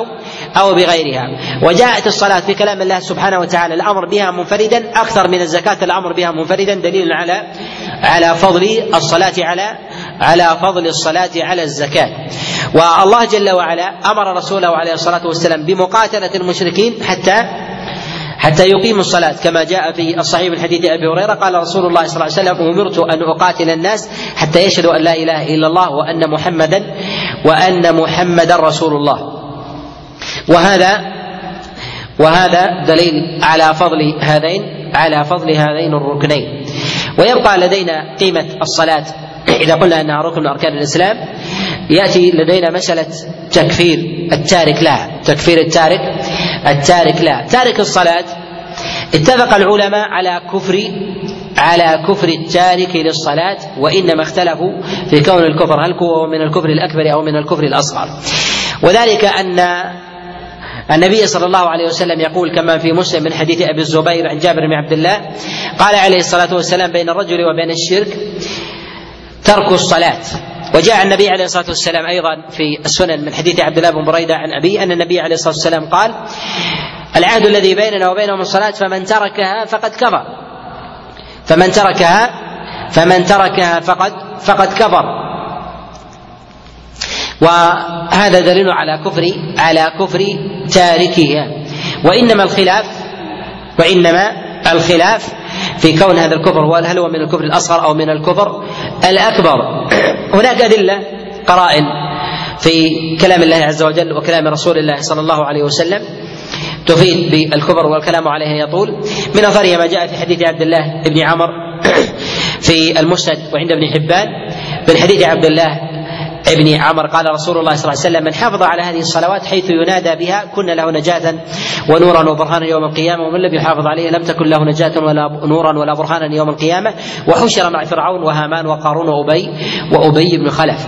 أو بغيرها. وجاءت الصلاة في كلام الله سبحانه وتعالى الأمر بها منفردا أكثر من الزكاة الأمر بها منفردا، دليل على على فضل الصلاة على على فضل الصلاة على الزكاة. والله جل وعلا أمر رسوله عليه الصلاة والسلام بمقاتلة المشركين حتى حتى يقيموا الصلاة، كما جاء في الصحيح من حديث أبي هريرة قال رسول الله صلى الله عليه وسلم: أمرت أن أقاتل الناس حتى يشهدوا أن لا إله إلا الله وأن محمدا وأن محمدا رسول الله. وهذا وهذا دليل على فضل هذين على فضل هذين الركنين. ويبقى لدينا قيمة الصلاة إذا قلنا أنها ركن من أركان الإسلام، يأتي لدينا مسألة تكفير التارك لها، تكفير التارك التارك لها. تارك الصلاة اتفق العلماء على كفر على كفر التارك للصلاة، وإنما اختلفوا في كون الكفر هل هو من الكفر الأكبر أو من الكفر الأصغر. وذلك أن النبي صلى الله عليه وسلم يقول كما في مسلم من حديث أبي الزبير عن جابر بن عبد الله قال عليه الصلاة والسلام: بين الرجل وبين الشرك ترك الصلاة. وجاء النبي عليه الصلاة والسلام أيضا في السنن من حديث عبد الله بن بريدة عن أبي أن النبي عليه الصلاة والسلام قال: العهد الذي بيننا وبينهم الصلاة فمن تركها فقد كفر فمن تركها فمن تركها فقد فقد كفر. وهذا دليل على كفر على كفر تاركها. وإنما الخلاف وإنما الخلاف في كون هذا الكفر هل هو من الكفر الأصغر أو من الكفر الأكبر. هناك أدلة قرائن في كلام الله عز وجل وكلام رسول الله صلى الله عليه وسلم تفيد بالكفر، والكلام عليه يطول. من أثرها ما جاء في حديث عبد الله بن عمر في المسند وعند ابن حبان من حديث عبد الله ابن عمر قال رسول الله صلى الله عليه وسلم: من حافظ على هذه الصلوات حيث ينادى بها كن له نجاة ونورا وبرهانا يوم القيامة، ومن لم يحافظ عليها لم تكن له نجاة ولا نورا ولا برهانا يوم القيامة، وحشر مع فرعون وهامان وقارون وأبي وأبي بن خلف.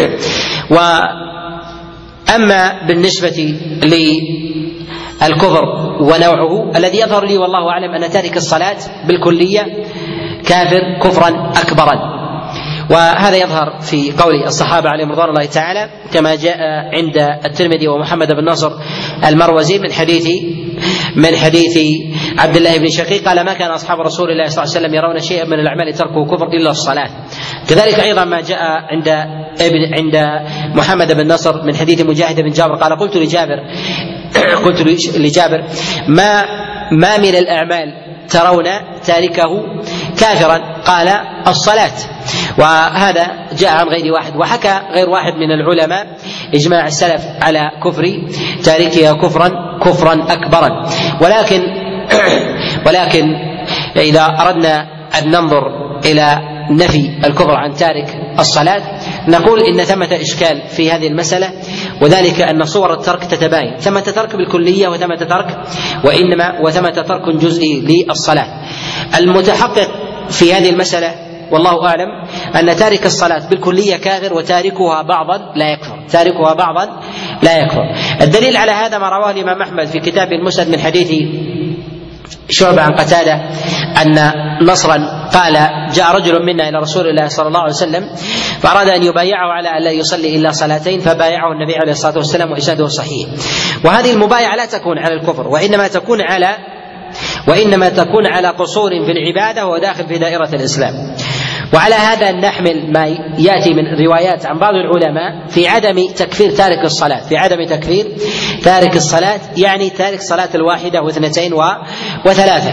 وأما بالنسبة للكفر ونوعه الذي يظهر لي والله أعلم أن تارك الصلاة بالكلية كافر كفرا أكبرا، وهذا يظهر في قول الصحابة عليهم رضوان الله تعالى كما جاء عند الترمذي ومحمد بن نصر المروزي من حديث من حديث عبد الله بن شقيق قال: ما كان أصحاب رسول الله صلى الله عليه وسلم يرون شيئا من الأعمال تركه كفر إلا الصلاة. كذلك أيضا ما جاء عند ابن عند محمد بن نصر من حديث مجاهد بن جابر قال: قلت لجابر قلت لجابر ما ما من الأعمال ترون تاركه كافرا؟ قال: الصلاة. وهذا جاء عن غير واحد، وحكى غير واحد من العلماء إجماع السلف على كفر تاركها كفرا كفرا أكبرا. ولكن ولكن إذا أردنا أن ننظر إلى نفي الكفر عن تارك الصلاة نقول إن ثمة إشكال في هذه المسألة، وذلك أن صور الترك تتباين، ثمة ترك بالكلية وثمة ترك وإنما وثمة ترك جزئي للصلاة. المتحقق في هذه المسألة والله أعلم أن تارك الصلاة بالكلية كافر، وتاركها بعضا لا يكفر تاركها بعضا لا يكفر. الدليل على هذا ما رواه الإمام أحمد في كتاب المسند من حديث شعبة عن قتادة أن نصرا قال: جاء رجل منا إلى رسول الله صلى الله عليه وسلم فأراد أن يبايعه على أن لا يصلي إلا صلاتين، فبايعه النبي عليه الصلاة والسلام وإسناده صحيح. وهذه المبايعة لا تكون على الكفر، وإنما تكون على وإنما تكون على قصور في العبادة وهو داخل في دائرة الإسلام. وعلى هذا نحمل ما يأتي من روايات عن بعض العلماء في عدم تكفير تارك الصلاة في عدم تكفير تارك الصلاة يعني تارك صلاة الواحدة واثنتين وثلاثة.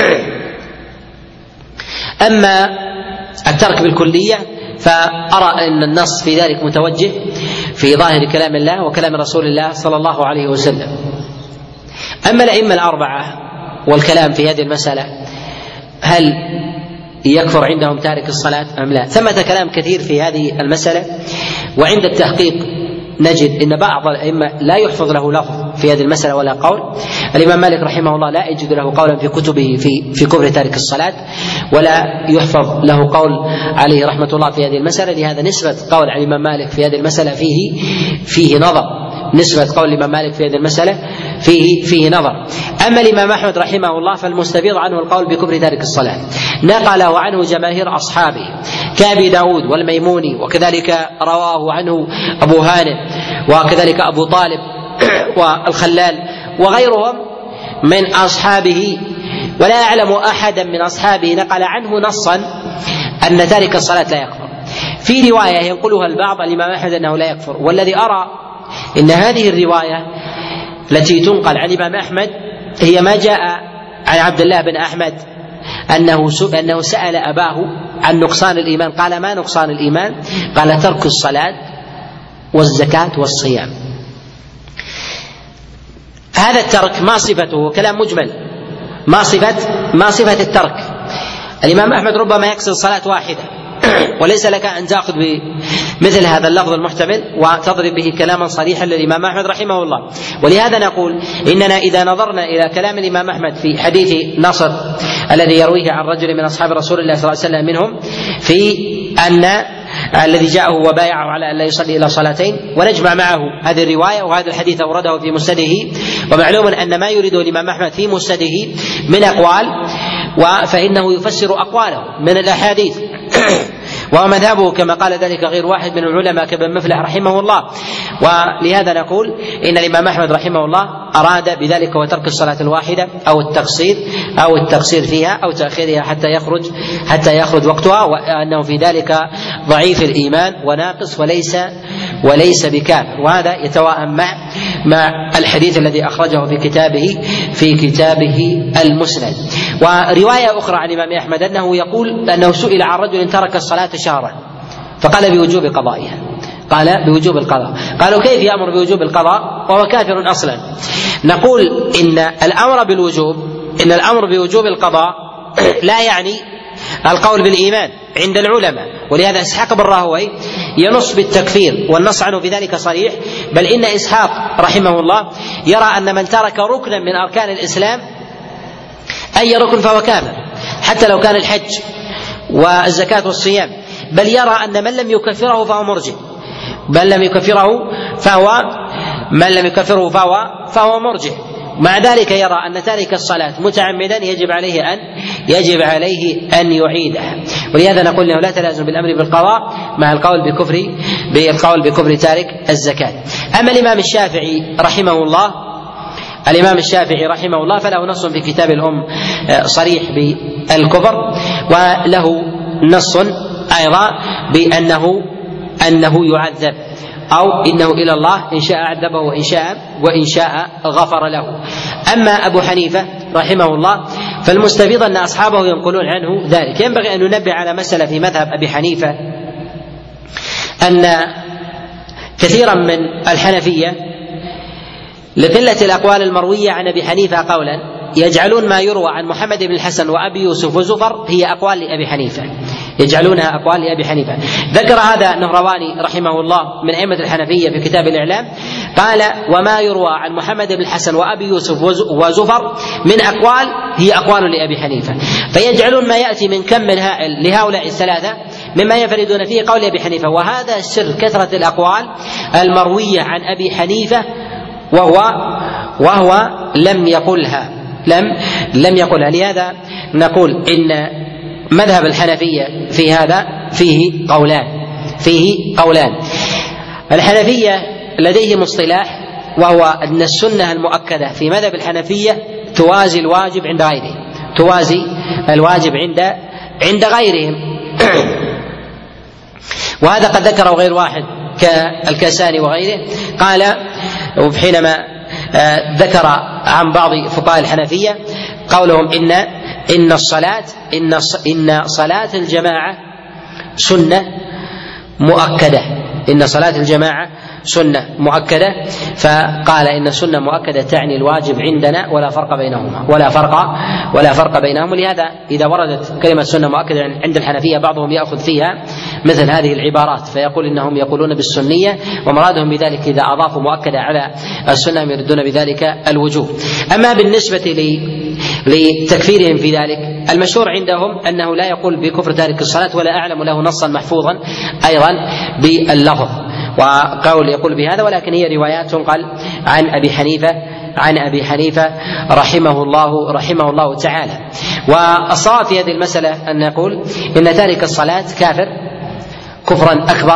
أما الترك بالكلية فأرى أن النص في ذلك متوجه في ظاهر كلام الله وكلام رسول الله صلى الله عليه وسلم. أما الأئمة الأربعة والكلام في هذه المسألة هل يكفر عندهم تارك الصلاة أم لا؟ ثمة كلام كثير في هذه المسألة، وعند التحقيق نجد أن بعض الأئمة لا يحفظ له لفظ في هذه المسألة ولا قول. الإمام مالك رحمه الله لا يجد له قولا في كتبه في في كفر تارك الصلاة، ولا يحفظ له قول عليه رحمة الله في هذه المسألة. لهذا نسبة قول عن الإمام مالك في هذه المسألة فيه فيه نظر نسبة قول الإمام مالك في هذه المسألة فيه فيه نظر. أما الإمام أحمد رحمه الله فالمستفيض عنه القول بكفر تارك الصلاة، نقله عنه جماهير أصحابه كأبي داود والميموني، وكذلك رواه عنه أبو هانئ وكذلك أبو طالب والخلال وغيرهم من أصحابه، ولا أعلم أحدا من أصحابه نقل عنه نصا أن تارك الصلاة لا يكفر. في رواية ينقلها البعض الإمام أحمد أنه لا يكفر، والذي أرى إن هذه الرواية التي تنقل عن الإمام أحمد هي ما جاء عن عبد الله بن أحمد أنه أنه سأل أباه عن نقصان الإيمان، قال ما نقصان الإيمان؟ قال ترك الصلاة والزكاة والصيام. هذا الترك ما صفته؟ كلام مجمل، ما صفة ما صفة الترك. الإمام أحمد ربما يقصد صلاة واحدة، وليس لك أن تأخذ بمثل هذا اللفظ المحتمل وتضرب به كلاما صريحا للإمام أحمد رحمه الله. ولهذا نقول إننا إذا نظرنا إلى كلام الإمام أحمد في حديث نصر الذي يرويه عن رجل من أصحاب رسول الله صلى الله عليه وسلم منهم في أن الذي جاءه وبايعه على أن لا يصلي إلى صلاتين، ونجمع معه هذه الرواية وهذا الحديث أورده في مسنده، ومعلوم أن ما يريده الإمام أحمد في مسنده من أقوال فإنه يفسر أقواله من الأحاديث ومذهبه كما قال ذلك غير واحد من العلماء كابن مفلح رحمه الله. ولهذا نقول إن الإمام أحمد رحمه الله أراد بذلك وترك الصلاة الواحدة أو التقصير أو التقصير فيها أو تأخيرها حتى يخرج حتى يخرج وقتها، وأنه في ذلك ضعيف الإيمان وناقص وليس وليس بكافر. وهذا يتوائم مع مع الحديث الذي أخرجه في كتابه في كتابه المسند. ورواية أخرى عن الإمام أحمد أنه يقول أنه سئل عن رجل ترك الصلاة شهرا فقال بوجوب قضائها، قال بوجوب القضاء. قالوا كيف يأمر بوجوب القضاء وهو كافر أصلا؟ نقول إن الأمر بالوجوب إن الأمر بوجوب القضاء لا يعني القول بالإيمان عند العلماء، ولهذا إسحاق بن راهويه ينص بالتكفير والنص عنه في ذلك صريح، بل إن إسحاق رحمه الله يرى أن من ترك ركنا من أركان الإسلام أي ركن فهو كافر حتى لو كان الحج والزكاة والصيام، بل يرى أن من لم يكفره فهو مرجئ، بل لم يكفره فهو من لم يكفره فهو فهو مرجئ. مع ذلك يرى أن تارك الصلاة متعمدا يجب عليه أن يجب عليه أن يعيدها. ولهذا نقول أنه لا تلازم بالأمر بالقضاء مع القول بكفر بالقول بكفر تارك الزكاة. أما الإمام الشافعي رحمه الله الإمام الشافعي رحمه الله فله نص في كتاب الأم صريح بالكفر، وله نص أيضا بأنه أنه يعذب أو إنه إلى الله إن شاء عذبه وإن شاء وإن شاء غفر له. أما أبو حنيفة رحمه الله فالمستفيض أن أصحابه ينقلون عنه ذلك. ينبغي أن ننبه على مسألة في مذهب أبي حنيفة، أن كثيرا من الحنفية لقلة الأقوال المروية عن أبي حنيفة قولا يجعلون ما يروى عن محمد بن الحسن وأبي يوسف وزفر هي أقوال لأبي حنيفة، يجعلونها أقوال لأبي حنيفة. ذكر هذا النهرواني رحمه الله من أئمة الحنفية في كتاب الإعلام، قال وما يروى عن محمد بن الحسن وأبي يوسف وزفر من أقوال هي أقوال لأبي حنيفة، فيجعلون ما يأتي من كم من هائل لهؤلاء الثلاثة مما يفردون فيه قول أبي حنيفة. وهذا سر كثرة الأقوال المروية عن أبي حنيفة وهو وهو لم يقلها لم لم يقلها. لهذا نقول إن مذهب الحنفية في هذا فيه قولان فيه قولان الحنفية لديهم اصطلاح وهو أن السنة المؤكدة في مذهب الحنفية توازي الواجب عند غيرهم توازي الواجب عند عند غيرهم وهذا قد ذكره غير واحد كالكاساني وغيره. قال حينما ذكر عن بعض فقهاء الحنفية قولهم إن إن الصلاة إن إن صلاة الجماعة سنة مؤكدة إن صلاة الجماعة سنة مؤكدة فقال إن السنة مؤكدة تعني الواجب عندنا ولا فرق بينهما ولا فرق ولا فرق بينهم. لهذا إذا وردت كلمة سنة مؤكدة عند الحنفية بعضهم يأخذ فيها مثل هذه العبارات فيقول إنهم يقولون بالسنية ومرادهم بذلك إذا أضافوا مؤكدة على السنة يردون بذلك الوجوب. أما بالنسبة لتكفيرهم في ذلك المشهور عندهم أنه لا يقول بكفر تارك الصلاة ولا أعلم له نصا محفوظا أيضا باللفظ وقول يقول بهذا، ولكن هي روايات تنقل عن أبي حنيفة عن أبي حنيفة رحمه الله رحمه الله تعالى. والصواب في هذه المسألة أن نقول إن تارك الصلاة كافر كفرا أكبر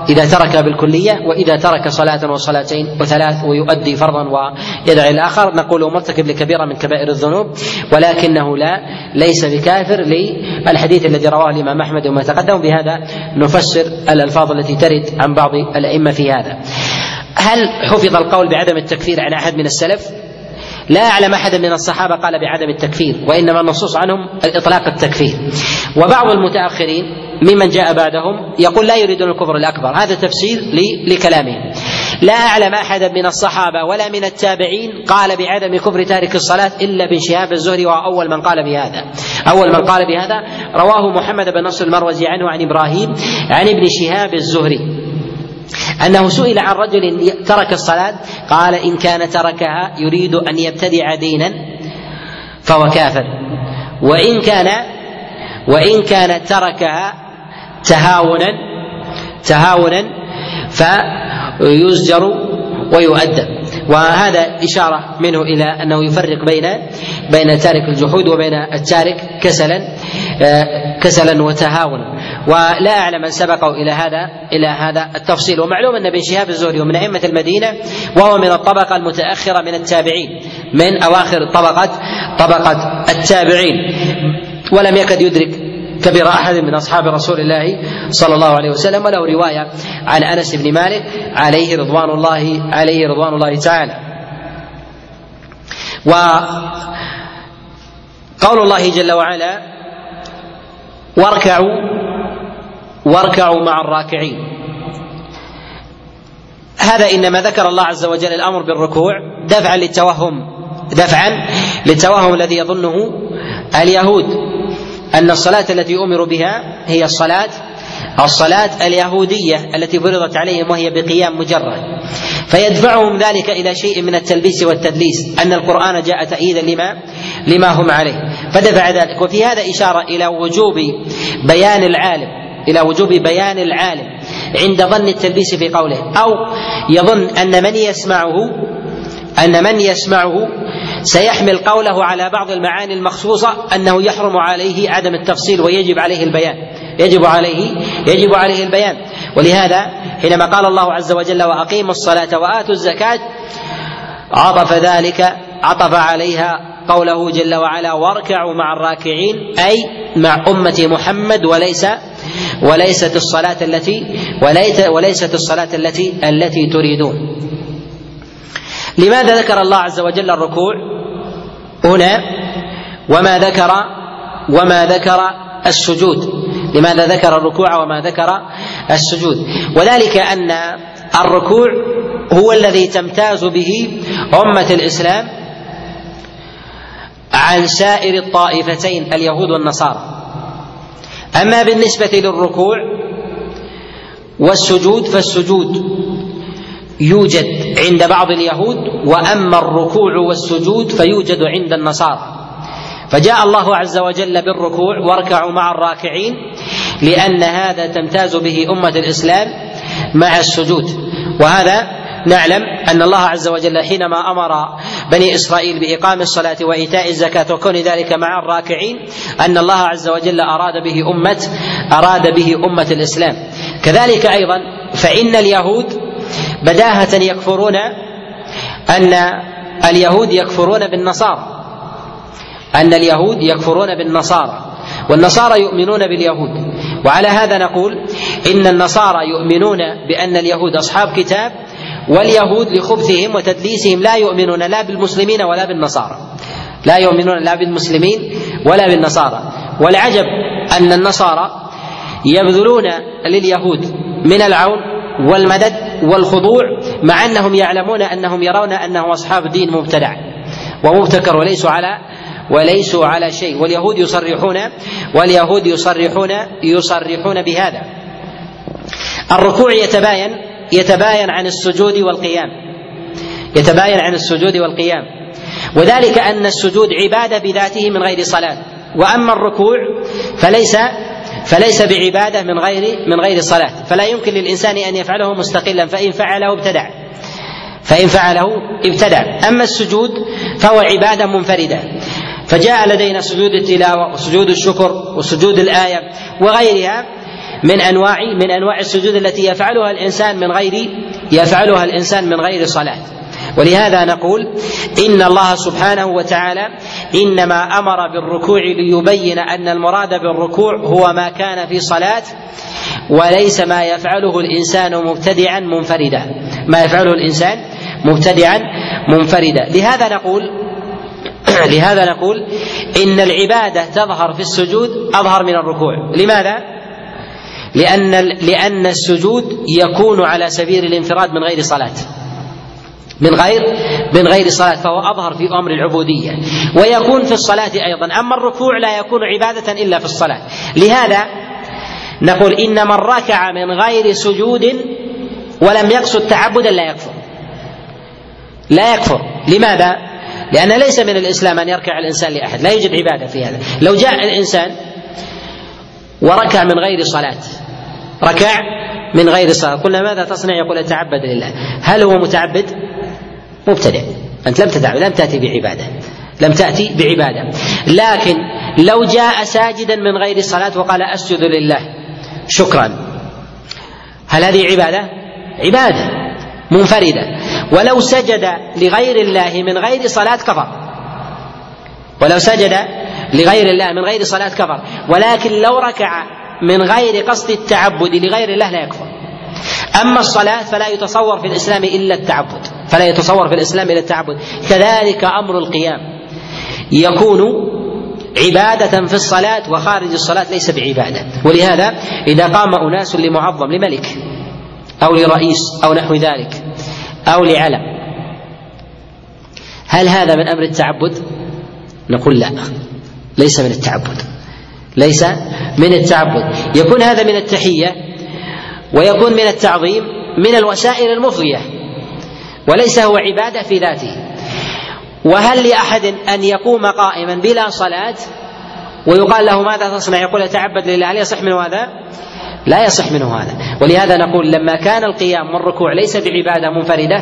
إذا ترك بالكلية، وإذا ترك صلاة وصلاتين وثلاث ويؤدي فرضا ويدعي الآخر نقول مرتكب لكبيرة من كبائر الذنوب، ولكنه لا ليس بكافر للحديث الذي رواه الإمام أحمد وما تقدم. بهذا نفسر الألفاظ التي ترد عن بعض الأئمة في هذا. هل حفظ القول بعدم التكفير عن أحد من السلف؟ لا أعلم أحدا من الصحابة قال بعدم التكفير، وإنما النصوص عنهم إطلاق التكفير. وبعض المتأخرين ممن جاء بعدهم يقول لا يريدون الكفر الأكبر، هذا تفسير لكلامهم. لا أعلم أحدا من الصحابة ولا من التابعين قال بعدم كفر تارك الصلاة إلا ابن شهاب الزهري، وهو أول من قال بهذا. أول من قال بهذا رواه محمد بن نصر المروزي عنه عن إبراهيم عن ابن شهاب الزهري أنه سئل عن رجل ترك الصلاة قال إن كان تركها يريد أن يبتدع دينا فهو كافر، وإن كان وإن كان تركها تهاونا تهاونا فيزجر ويؤدب. وهذا إشارة منه إلى أنه يفرق بين بين تارك الجحود وبين التارك كسلا كسلا وتهاونا. ولا أعلم من سبقوا إلى هذا إلى هذا التفصيل. ومعلوم أن ابن شهاب الزهري ومن أئمة المدينة، وهو من الطبقة المتأخرة من التابعين، من أواخر طبقة طبقة التابعين، ولم يكد يدرك كبير أحد من أصحاب رسول الله صلى الله عليه وسلم، وله رواية عن أنس بن مالك عليه رضوان الله عليه رضوان الله تعالى. وقول الله جل وعلا واركعوا واركعوا مع الراكعين، هذا إنما ذكر الله عز وجل الأمر بالركوع دفعا للتوهم دفعا للتوهم الذي يظنه اليهود أن الصلاة التي أمروا بها هي الصلاة الصلاة اليهودية التي فرضت عليهم وهي بقيام مجرد، فيدفعهم ذلك إلى شيء من التلبيس والتدليس، أن القرآن جاء تأييدا لما لما هم عليه فدفع ذلك. وفي هذا إشارة إلى وجوب بيان العالم إلى وجوب بيان العالم عند ظن التلبيس في قوله، أو يظن أن من يسمعه أن من يسمعه سيحمل قوله على بعض المعاني المخصوصة أنه يحرم عليه عدم التفصيل ويجب عليه البيان يجب عليه يجب عليه البيان. ولهذا حينما قال الله عز وجل وأقيموا الصلاة وآتوا الزكاة عطف ذلك عطف عليها قوله جل وعلا واركعوا مع الراكعين، أي مع أمة محمد، وليس وليست الصلاة التي وليست الصلاة التي التي تريدون. لماذا ذكر الله عز وجل الركوع هنا وما ذكر وما ذكر السجود؟ لماذا ذكر الركوع وما ذكر السجود؟ وذلك أن الركوع هو الذي تمتاز به أمة الإسلام عن سائر الطائفتين اليهود والنصارى. أما بالنسبة للركوع والسجود فالسجود يوجد عند بعض اليهود، وأما الركوع والسجود فيوجد عند النصارى. فجاء الله عز وجل بالركوع واركعوا مع الراكعين لأن هذا تمتاز به أمة الإسلام مع السجود. وهذا نعلم أن الله عز وجل حينما أمر بني إسرائيل بإقام الصلاة وإيتاء الزكاة وكون ذلك مع الراكعين أن الله عز وجل أراد به أمة أراد به أمة الإسلام. كذلك أيضا فإن اليهود بداهة يكفرون أن اليهود يكفرون بالنصارى أن اليهود يكفرون بالنصارى والنصارى يؤمنون باليهود. وعلى هذا نقول إن النصارى يؤمنون بأن اليهود أصحاب كتاب، واليهود لخبثهم وتدليسهم لا يؤمنون لا بالمسلمين ولا بالنصارى لا يؤمنون لا بالمسلمين ولا بالنصارى. والعجب أن النصارى يبذلون لليهود من العون والمدد والخضوع مع أنهم يعلمون أنهم يرون أنهم أصحاب دين مبتدع ومبتكر وليسوا على وليسوا على شيء. واليهود يصرحون واليهود يصرحون يصرحون بهذا. الركوع يتباين يتباين عن السجود والقيام يتباين عن السجود والقيام وذلك أن السجود عبادة بذاته من غير صلاة، وأما الركوع فليس فليس بعبادة من غير من غير صلاة، فلا يمكن للإنسان أن يفعله مستقلا، فإن فعله ابتدع فإن فعله ابتدع. أما السجود فهو عبادة منفردة، فجاء لدينا سجود التلاوة وسجود الشكر وسجود الآية وغيرها من أنواع من أنواع السجود التي يفعلها الإنسان من غير يفعلها الإنسان من غير صلاة. ولهذا نقول إن الله سبحانه وتعالى إنما أمر بالركوع ليبين أن المراد بالركوع هو ما كان في صلاة وليس ما يفعله الإنسان مبتدعا منفردا، ما يفعله الإنسان مبتدعا منفردا. لهذا نقول لهذا نقول إن العبادة تظهر في السجود أظهر من الركوع. لماذا؟ لأن لأن السجود يكون على سبيل الانفراد من غير صلاة من غير من غير صلاة فهو أظهر في أمر العبودية، ويكون في الصلاة أيضا. أما الركوع لا يكون عبادة إلا في الصلاة. لهذا نقول إن من ركع من غير سجود ولم يقصد تعبدا لا يكفر لا يكفر. لماذا؟ لأن ليس من الإسلام أن يركع الإنسان لأحد، لا يوجد عبادة في هذا. لو جاء الإنسان وركع من غير صلاة ركع من غير صلاة قلنا ماذا تصنع؟ يقول أتعبد لله. هل هو متعبد؟ مبتدع. أنت لم تتعبد، لم تأتي بعبادة لم تأتي بعبادة. لكن لو جاء ساجدا من غير صلاة وقال أسجد لله شكرا، هل هذه عبادة؟ عبادة منفردة. ولو سجد لغير الله من غير صلاة كفر ولو سجد لغير الله من غير صلاة كفر. ولكن لو ركع من غير قصد التعبد لغير الله لا يكفر. أما الصلاة فلا يتصور في الإسلام إلا التعبد فلا يتصور في الإسلام إلا التعبد. كذلك أمر القيام يكون عبادة في الصلاة وخارج الصلاة ليس بعبادة. ولهذا إذا قام أناس لمعظم لملك أو لرئيس أو نحو ذلك أو لعلم، هل هذا من أمر التعبد؟ نقول لا، ليس من التعبد ليس من التعبد. يكون هذا من التحية ويكون من التعظيم من الوسائل المفضية وليس هو عبادة في ذاته. وهل لأحد أن يقوم قائما بلا صلاة ويقال له ماذا تصنع؟ يقول أتعبد لله، هل يصح منه هذا؟ لا يصح منه هذا. ولهذا نقول لما كان القيام والركوع ليس بعبادة منفردة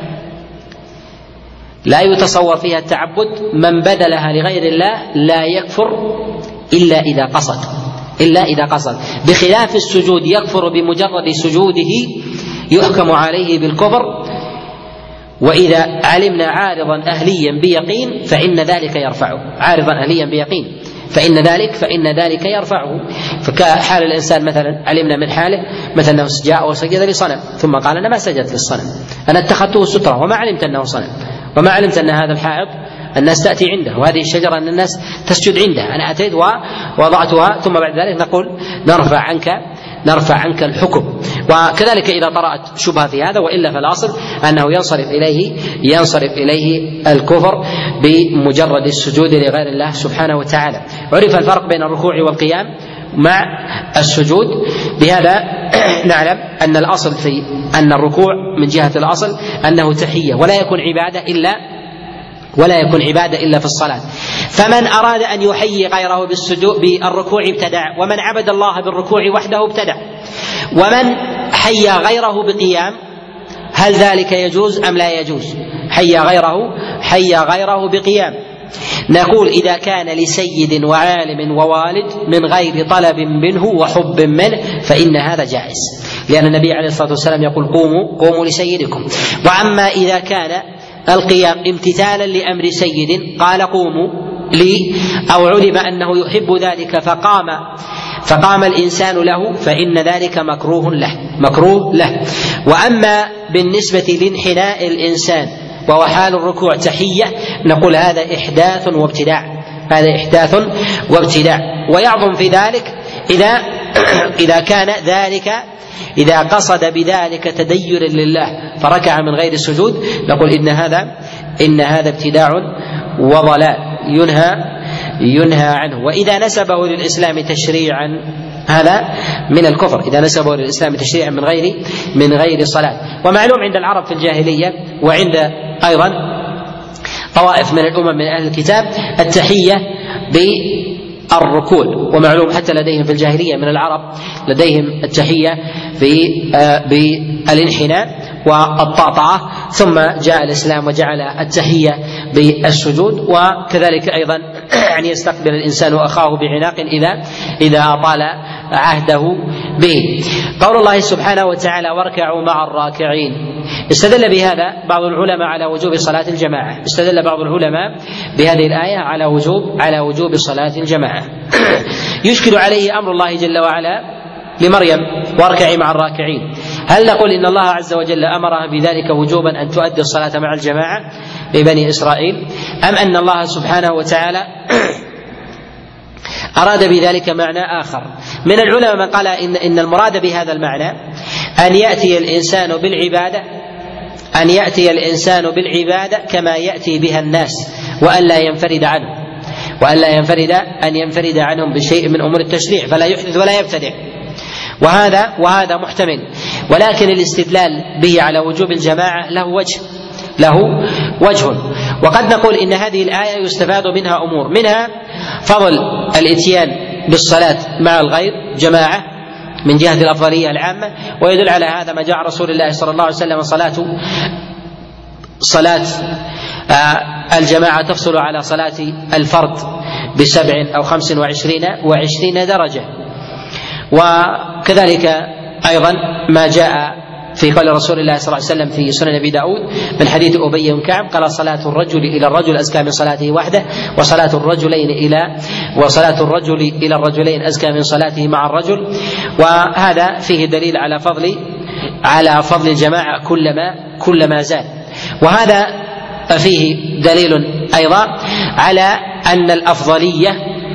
لا يتصور فيها التعبد، من بذلها لغير الله لا يكفر إلا إذا قصد إلا إذا قصد بخلاف السجود يكفر بمجرد سجوده يحكم عليه بالكفر. وإذا علمنا عارضا أهليا بيقين فإن ذلك يرفعه عارضا أهليا بيقين فإن ذلك فإن ذلك يرفعه. فكحال الإنسان مثلا علمنا من حاله مثلا أنه جاء وسجد لصنم ثم قال أنا ما سجدت للصنم، أنا اتخذته سترة وما علمت أنه صنم، وما علمت أن هذا الحائط الناس تأتي عنده وهذه الشجرة أن الناس تسجد عنده، أنا أتيت ووضعتها ثم بعد ذلك نقول نرفع عنك نرفع عنك الحكم. وكذلك إذا طرأت شبهة في هذا، وإلا فالأصل أنه ينصرف إليه ينصرف إليه الكفر بمجرد السجود لغير الله سبحانه وتعالى. عرف الفرق بين الركوع والقيام مع السجود. بهذا نعلم أن الأصل في أن الركوع من جهة الأصل أنه تحية ولا يكون عبادة إلا ولا يكون عبادة إلا في الصلاة. فمن أراد أن يحيي غيره بالسجود بالركوع ابتدع، ومن عبد الله بالركوع وحده ابتدع. ومن حيى غيره بقيام هل ذلك يجوز أم لا يجوز؟ حيى غيره حيى غيره بقيام. نقول إذا كان لسيد وعالم ووالد من غير طلب منه وحب منه فإن هذا جائز، لأن النبي عليه الصلاة والسلام يقول قوموا قوموا لسيدكم. وأما إذا كان القيام امتثالا لأمر سيد قال قوموا لي أو علم أنه يحب ذلك فقام فقام الإنسان له فإن ذلك مكروه له مكروه له. وأما بالنسبة لانحناء الإنسان وهو حال الركوع تحية نقول هذا إحداث وابتداع هذا إحداث وابتداع. ويعظم في ذلك إذا إذا كان ذلك إذا قصد بذلك تديرا لله فركع من غير السجود نقول إن هذا إن هذا ابتداع وضلال ينهى ينهى عنه. وإذا نسبه للإسلام تشريعا هذا من الكفر، إذا نسبه للإسلام تشريعا من غير من غير صلاة. ومعلوم عند العرب في الجاهلية وعند أيضا طوائف من الأمم من أهل الكتاب التحية بالركوع، ومعلوم حتى لديهم في الجاهلية من العرب لديهم التحية بالانحناء والطاطعة، ثم جاء الإسلام وجعل التحية بالسجود. وكذلك أيضا يعني يستقبل الإنسان أخاه بعناق إذا إذا أطال عهده به. قول الله سبحانه وتعالى واركعوا مع الراكعين، استدل بهذا بعض العلماء على وجوب صلاة الجماعة، استدل بعض العلماء بهذه الآية على وجوب على وجوب صلاة الجماعة. يشكل عليه أمر الله جل وعلا لمريم واركعي مع الراكعين، هل نقول إن الله عز وجل أمرها بذلك وجوبا أن تؤدي الصلاة مع الجماعة لبني إسرائيل، أم أن الله سبحانه وتعالى أراد بذلك معنى آخر؟ من العلماء من قال إن, إن المراد بهذا المعنى أن يأتي الإنسان بالعبادة أن يأتي الإنسان بالعبادة كما يأتي بها الناس، وأن لا ينفرد عنه وأن لا ينفرد أن ينفرد عنهم بشيء من أمور التشريع، فلا يحدث ولا يبتدع، وهذا وهذا محتمل. ولكن الاستدلال به على وجوب الجماعة له وجه له وجه وقد نقول إن هذه الآية يستفاد منها أمور، منها فضل الإتيان بالصلاة مع الغير جماعة من جهة الأفضلية العامة، ويدل على هذا ما جاء رسول الله صلى الله عليه وسلم صلاة صلاة الجماعة تفصل على صلاة الفرد بسبع أو خمس وعشرين وعشرين درجة. وكذلك أيضا ما جاء في قول رسول الله صلى الله عليه وسلم في سنن أبي داود من حديث أبي بن كعب قال صلاة الرجل إلى الرجل أزكى من صلاته وحده، وصلاة الرجلين إلى وصلاة الرجل إلى الرجلين أزكى من صلاته مع الرجل. وهذا فيه دليل على فضل على فضل الجماعة كلما كلما زاد. وهذا فيه دليل أيضا على أن الأفضلية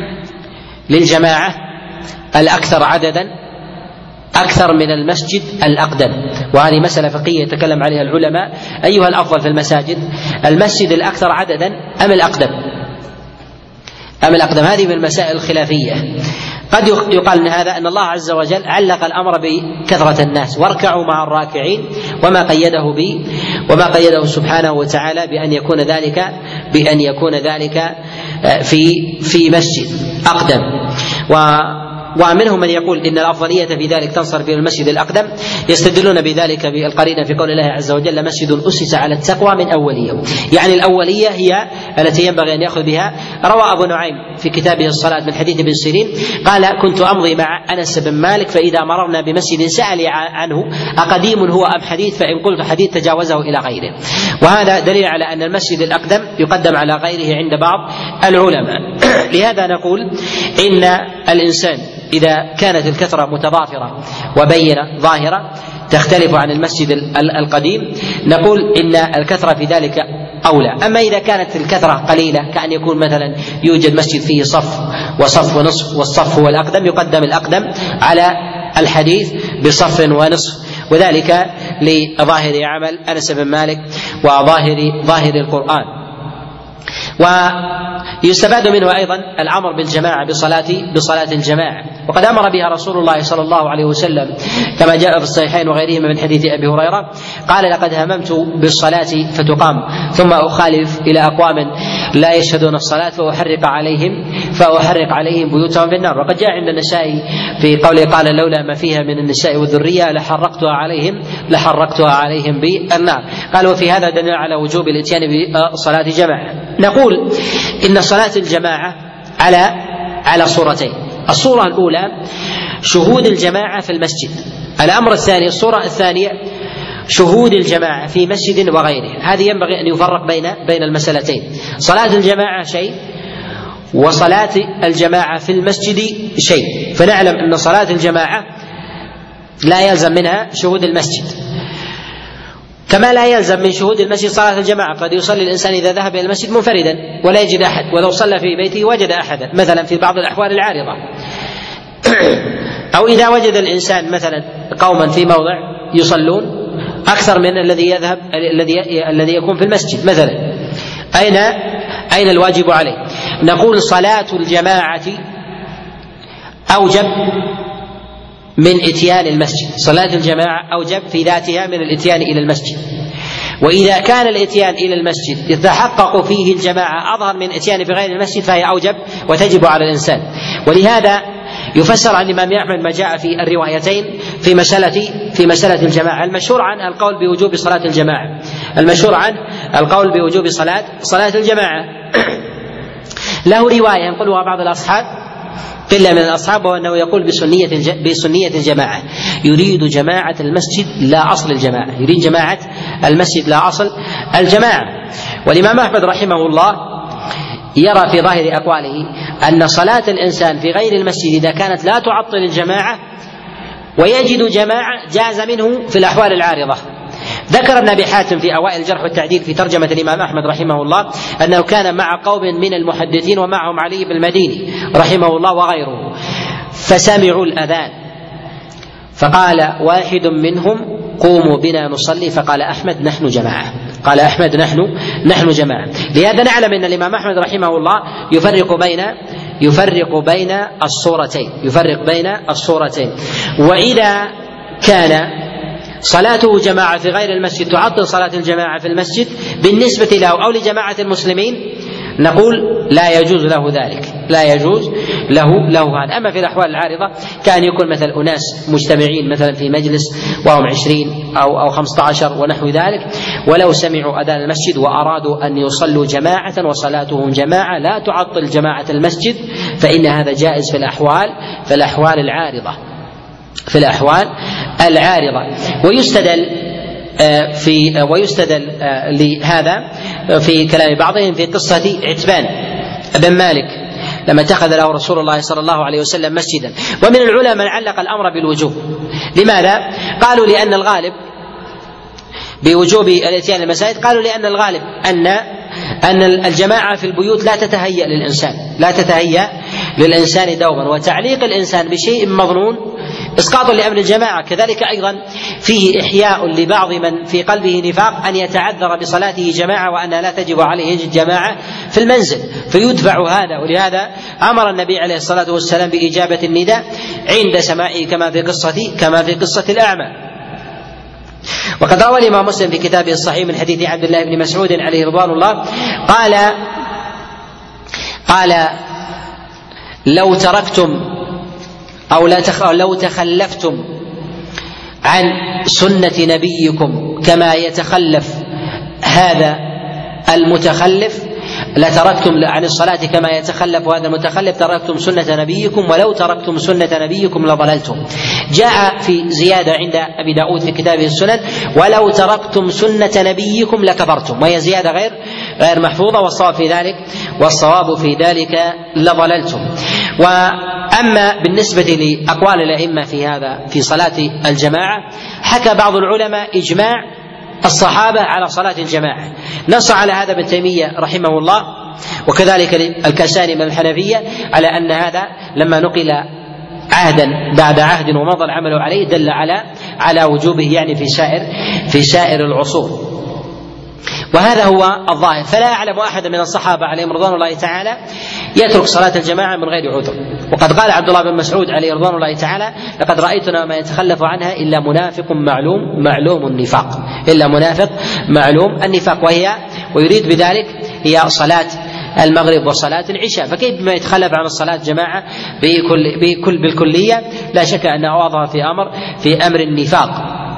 للجماعة الأكثر عددا أكثر من المسجد الأقدم، وهذه مسألة فقهية يتكلم عليها العلماء، أيها الأفضل في المساجد المسجد الأكثر عددا أم الأقدم أم الأقدم هذه من المسائل الخلافية. قد يقال من هذا أن الله عز وجل علق الأمر بكثرة الناس واركعوا مع الراكعين، وما قيده به وما قيده سبحانه وتعالى بأن يكون ذلك بأن يكون ذلك في في مسجد أقدم. و ومنهم من يقول إن الأفضلية في ذلك تنصرف إلى المسجد الأقدم، يستدلون بذلك بالقرينة في قول الله عز وجل مسجد أسس على التقوى من أول يوم، يعني الأولية هي التي ينبغي أن يأخذ بها. روى أبو نعيم في كتابه الصلاة من حديث ابن سيرين قال كنت أمضي مع أنس بن مالك فإذا مررنا بمسجد سأل عنه أقديم هو أم حديث، فإن قلت حديث تجاوزه إلى غيره. وهذا دليل على أن المسجد الأقدم يقدم على غيره عند بعض العلماء. لهذا نقول إن الإنسان إذا كانت الكثرة متضافرة وبينة ظاهرة تختلف عن المسجد القديم، نقول إن الكثرة في ذلك أولى. أما إذا كانت الكثرة قليلة كأن يكون مثلا يوجد مسجد فيه صف وصف ونصف والصف هو الأقدم، يقدم الأقدم على الحديث بصف ونصف، وذلك لظاهر عمل أنس بن مالك وظاهر ظاهر القرآن. ويستفاد منه أيضا الأمر بالجماعة بصلاة بصلاة الجماعة، وقد أمر بها رسول الله صلى الله عليه وسلم كما جاء في الصحيحين وغيرهما من حديث أبي هريرة قال لقد هممت بالصلاة فتقام ثم أخالف إلى أقوام لا يشهدون الصلاة فأحرق عليهم فأحرق عليهم بيوتهم في النار. وقد جاء عند النسائي في قوله قال لولا ما فيها من النساء والذرية لحرقتها عليهم لحرقتها عليهم بالنار. قال وفي هذا دليل على وجوب الاتيان بصلاة جماعة. نقول إن صلاة الجماعة على على صورتين، الصورة الأولى شهود الجماعة في المسجد، الأمر الثاني الصورة الثانية شهود الجماعة في مسجد وغيره. هذه ينبغي أن يفرق بين بين المسألتين، صلاة الجماعة شيء وصلاة الجماعة في المسجد شيء. فنعلم أن صلاة الجماعة لا يلزم منها شهود المسجد، كما لا يلزم من شهود المسجد صلاة الجماعة. قد يصلي الإنسان إذا ذهب إلى المسجد منفردا ولا يجد أحد، ولو صلى في بيته وجد أحدا مثلا في بعض الأحوال العارضة، أو إذا وجد الإنسان مثلا قوما في موضع يصلون أكثر من الذي يذهب الذي الذي يكون في المسجد مثلا، أين أين الواجب عليه؟ نقول صلاة الجماعة أوجب من إتيان المسجد، صلاة الجماعة أوجب في ذاتها من الإتيان إلى المسجد. وإذا كان الإتيان إلى المسجد يتحقق فيه الجماعة أظهر من إتيان في غير المسجد فهي أوجب وتجب على الإنسان. ولهذا يفسر عن الإمام أحمد ما جاء في الروايتين في مسألة في مسألة الجماعة. المشهور عن القول بوجوب صلاة الجماعة، المشهور عن القول بوجوب صلاة صلاة الجماعة له رواية ينقلها بعض الأصحاب قلة من الأصحاب، وأنه يقول بسنية بسنية الجماعة، يريد جماعة المسجد لا أصل الجماعة، يريد جماعة المسجد لا أصل الجماعة. والإمام أحمد رحمه الله يرى في ظاهر أقواله أن صلاة الإنسان في غير المسجد إذا كانت لا تعطل الجماعة ويجد جماعة جاز منه في الأحوال العارضة. ذكر ابن أبي حاتم في أوائل الجرح والتعديل في ترجمة الإمام أحمد رحمه الله أنه كان مع قوم من المحدثين ومعهم علي بن المديني رحمه الله وغيره، فسمعوا الأذان فقال واحد منهم قوموا بنا نصلي، فقال أحمد نحن جماعة، قال أحمد نحن نحن جماعة. لهذا نعلم أن الإمام أحمد رحمه الله يفرق بين يفرق بين الصورتين يفرق بين الصورتين وإذا كان صلاته جماعة في غير المسجد تعطل صلاة الجماعة في المسجد بالنسبة له أو لجماعة المسلمين نقول لا يجوز له ذلك، لا يجوز له له هذا. أما في الأحوال العارضة كان يكون مثل أناس مجتمعين مثلا في مجلس وهم عشرين أو أو خمسة عشر ونحو ذلك، ولو سمعوا أذان المسجد وأرادوا أن يصلوا جماعة وصلاتهم جماعة لا تعطل جماعة المسجد، فإن هذا جائز في الأحوال في الأحوال العارضة في الأحوال العارضة. ويستدل في ويستدل لهذا في كلام بعضهم في قصة عتبان بن مالك لما اتخذ له رسول الله صلى الله عليه وسلم مسجدا. ومن العلماء من علق الأمر بالوجوب. لماذا؟ قالوا لأن الغالب بوجوب الاتيان المساجد، قالوا لأن الغالب أن أن الجماعة في البيوت لا تتهيأ للإنسان لا تتهيأ للإنسان دوما، وتعليق الإنسان بشيء مظنون إسقاط لأمر الجماعة. كذلك أيضا فيه إحياء لبعض من في قلبه نفاق أن يتعذر بصلاته جماعة وأنها لا تجب عليه يجد جماعة في المنزل فيدفع هذا. ولهذا أمر النبي عليه الصلاة والسلام بإجابة النداء عند سماعه كما في قصة كما في قصة الأعمى. وقد روى الإمام مسلم في كتابه الصحيح من حديث عبد الله بن مسعود عليه رضوان الله قال قال لو تركتم أو لو تخلفتم عن سنة نبيكم كما يتخلف هذا المتخلف لتركتم عن الصلاة كما يتخلف هذا المتخلف تركتم سنة نبيكم ولو تركتم سنة نبيكم لضللتم. جاء في زيادة عند أبي داود في كتابه السنن ولو تركتم سنة نبيكم لكفرتم، وهي زيادة غير غير محفوظة، والصواب في ذلك والصواب في ذلك لضللتم. وأما بالنسبة لأقوال الأئمة في هذا في صلاة الجماعة، حكى بعض العلماء إجماع الصحابة على صلاة الجماعة، نص على هذا ابن تيمية رحمه الله وكذلك الكساني من الحنفية على أن هذا لما نقل عهدا بعد عهد ومضى العمل عليه دل على على وجوبه يعني في سائر في سائر العصور. وهذا هو الظاهر. فلا أعلم أحد من الصحابة عليهم رضوان الله تعالى يترك صلاة الجماعة من غير عذر. وقد قال عبد الله بن مسعود عليه رضوان الله تعالى لقد رأيتنا ما يتخلف عنها إلا منافق معلوم معلوم النفاق إلا منافق معلوم النفاق وهي ويريد بذلك هي صلاة المغرب وصلاة العشاء. فكيف بما يتخلف عن الصلاة جماعة بكل بكل بالكلية؟ لا شك أنها واضحة في أمر في أمر النفاق.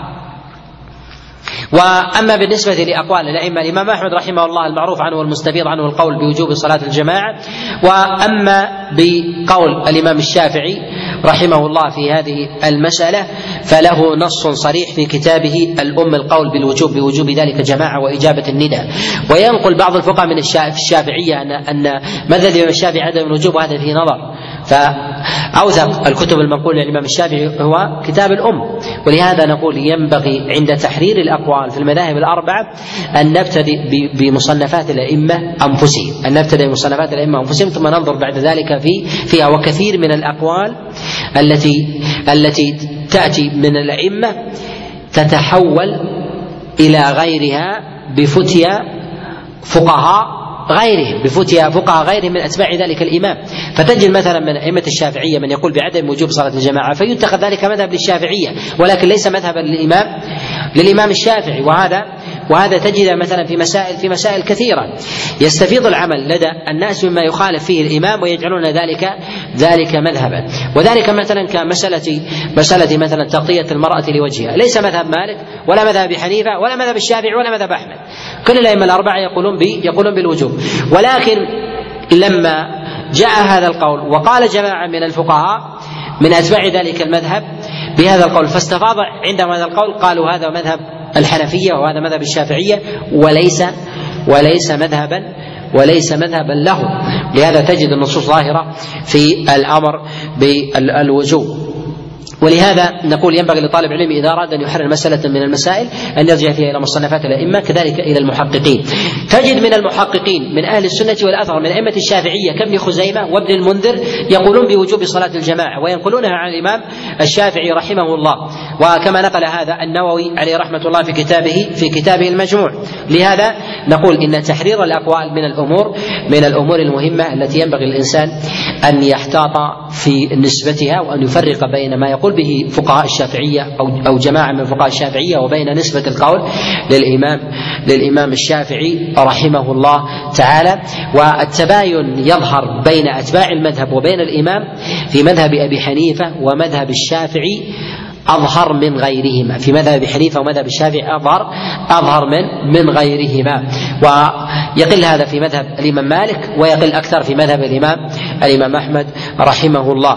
وأما بالنسبة لأقوال الأئمة الإمام أحمد رحمه الله المعروف عنه والمستفيض عنه القول بوجوب صلاة الجماعة. وأما بقول الإمام الشافعي رحمه الله في هذه المسألة فله نص صريح في كتابه الأم القول بالوجوب بوجوب ذلك جماعة وإجابة النداء. وينقل بعض الفقهاء من الشافعية أن أن مذهب الإمام الشافعي عدم الوجوب وهذا فيه نظر، فأوثق الكتب المنقولة للإمام الشافعي هو كتاب الأم. ولهذا نقول ينبغي عند تحرير الأقوال في المذاهب الأربعة أن نبتدئ بمصنفات الأئمة أنفسهم أن نبتدئ بمصنفات الأئمة أنفسهم ثم ننظر بعد ذلك في فيها. وكثير من الأقوال التي التي تأتي من الأئمة تتحول إلى غيرها بفتيا فقهاء غيرهم بفتيا فقهاء غيرهم من أتباع ذلك الإمام. فتجد مثلا من أئمة الشافعية من يقول بعدم وجوب صلاة الجماعة فيتخذ ذلك مذهب للشافعية ولكن ليس مذهبا للإمام للإمام الشافعي. وهذا وهذا تجد مثلا في مسائل في مسائل كثيرة يستفيض العمل لدى الناس مما يخالف فيه الإمام ويجعلون ذلك ذلك مذهبا. وذلك مثلا كمسألة مسألة مثلا تغطية المرأة لوجهها ليس مذهب مالك ولا مذهب حنيفة ولا مذهب الشافعي ولا مذهب أحمد، كل الأئمة الأربعة يقولون بي يقولون بالوجوب. ولكن لما جاء هذا القول وقال جماعة من الفقهاء من أتباع ذلك المذهب بهذا القول، فاستفاض عندهم هذا القول، قالوا هذا مذهب الحنفية وهذا مذهب الشافعية وليس وليس مذهبا وليس مذهبا له. لهذا تجد النصوص ظاهرة في الأمر بالوجوب. ولهذا نقول ينبغي لطالب العلم إذا أراد أن يحرر مسألة من المسائل أن يرجع فيها إلى مصنفات الأئمة، كذلك إلى المحققين. تجد من المحققين من أهل السنة والأثر من أئمة الشافعية كابن خزيمة وابن المنذر يقولون بوجوب صلاة الجماعة، وينقلونها عن الإمام الشافعي رحمه الله، وكما نقل هذا النووي عليه رحمة الله في كتابه في كتابه المجموع. لهذا نقول إن تحرير الأقوال من الأمور من الأمور المهمة التي ينبغي الإنسان أن يحتاط في نسبتها، وأن يفرق بين ما يقول به فقهاء الشافعية أو أو جماعة من فقهاء الشافعية وبين نسبة القول للإمام للإمام الشافعي رحمه الله تعالى. والتباين يظهر بين أتباع المذهب وبين الإمام في مذهب أبي حنيفة ومذهب الشافعي أظهر من غيرهما، في مذهب أبي حنيفة ومذهب الشافعي أظهر أظهر من من غيرهما، ويقل هذا في مذهب الإمام مالك ويقل أكثر في مذهب الإمام الإمام أحمد رحمه الله.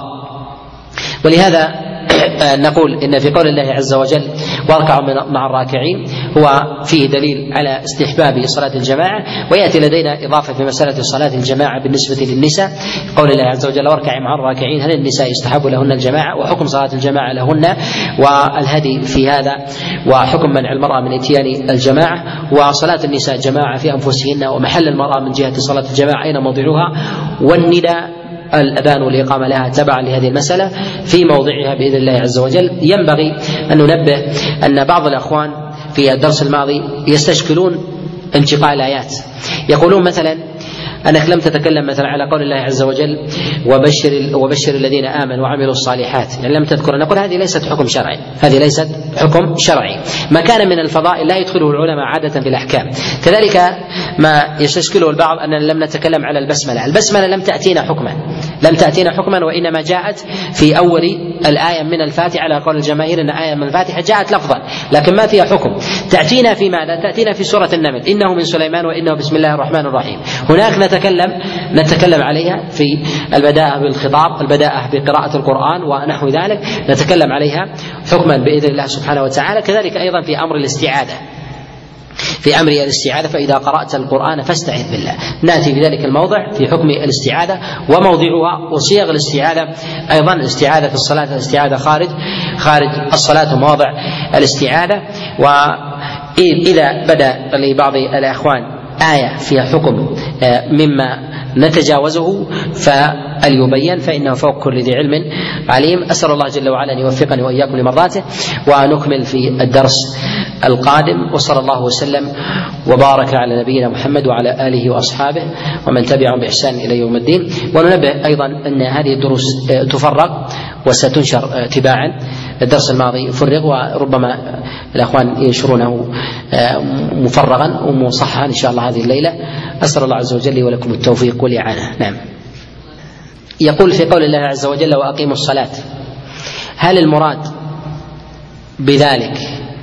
ولهذا نقول إن في قول الله عز وجل واركعوا مع الراكعين هو فيه دليل على استحباب صلاة الجماعة. ويأتي لدينا إضافة في مسألة صلاة الجماعة بالنسبة للنساء، قول الله عز وجل واركعوا مع الراكعين، هل النساء يستحب لهن الجماعة وحكم صلاة الجماعة لهن، والهدي في هذا وحكم منع المرأة من إتيان الجماعة، وصلاة النساء جماعة في أنفسهن، ومحل المرأة من جهة صلاة الجماعة أين موضعها، والنداء الأذان والإقامة لها تبعا لهذه المسألة في موضعها بإذن الله عز وجل. ينبغي أن ننبه أن بعض الأخوان في الدرس الماضي يستشكلون انتقاء الآيات، يقولون مثلا أنك لم تتكلم مثلا على قول الله عز وجل وبشر وبشر الذين آمنوا وعملوا الصالحات، يعني لم تذكر. نقول هذه ليست حكم شرعي، هذه ليست حكم شرعي. ما كان من الفضائل لا يدخله العلماء عادة في الأحكام. كذلك ما يستشكله البعض أننا لم نتكلم على البسملة، البسملة لم تأتينا حكما لم تأتينا حكما وإنما جاءت في أول الآية من الفاتحة على قول الجماهير أن آية من الفاتحة جاءت لفظا لكن ما فيها حكم. تأتينا في ماذا؟ تأتينا في سورة النمل إنه من سليمان وإنه بسم الله الرحمن الرحيم. هناك نتكلم نتكلم عليها في البداءة بالخطاب، البداءة بقراءة القرآن ونحو ذلك، نتكلم عليها حكما بإذن الله سبحانه وتعالى. كذلك أيضا في أمر الاستعاذة، في أمر الاستعاذة فإذا قرأت القرآن فاستعذ بالله، نأتي بذلك الموضع في حكم الاستعاذة وموضعها وصيغ الاستعاذة. أيضا الاستعاذة في الصلاة، الاستعاذة خارج خارج الصلاة ومواضع الاستعاذة. وإذا بدأ لبعض الأخوان آية فيها حكم مما نتجاوزه فليبين، فإنه فوق كل ذي علم عليم. أسأل الله جل وعلا أن يوفقني وإياكم لمرضاته، ونكمل في الدرس القادم. وصلى الله وسلم وبارك على نبينا محمد وعلى آله وأصحابه ومن تبعهم بإحسان إلى يوم الدين. وننبه أيضا أن هذه الدروس تفرغ وستنشر تباعا. الدرس الماضي فرغ وربما الأخوان ينشرونه مفرغا ومصححا إن شاء الله هذه الليلة. أسأل الله عز وجل ولكم التوفيق والإعانة. نعم. يقول في قول الله عز وجل وأقيموا الصلاة، هل المراد بذلك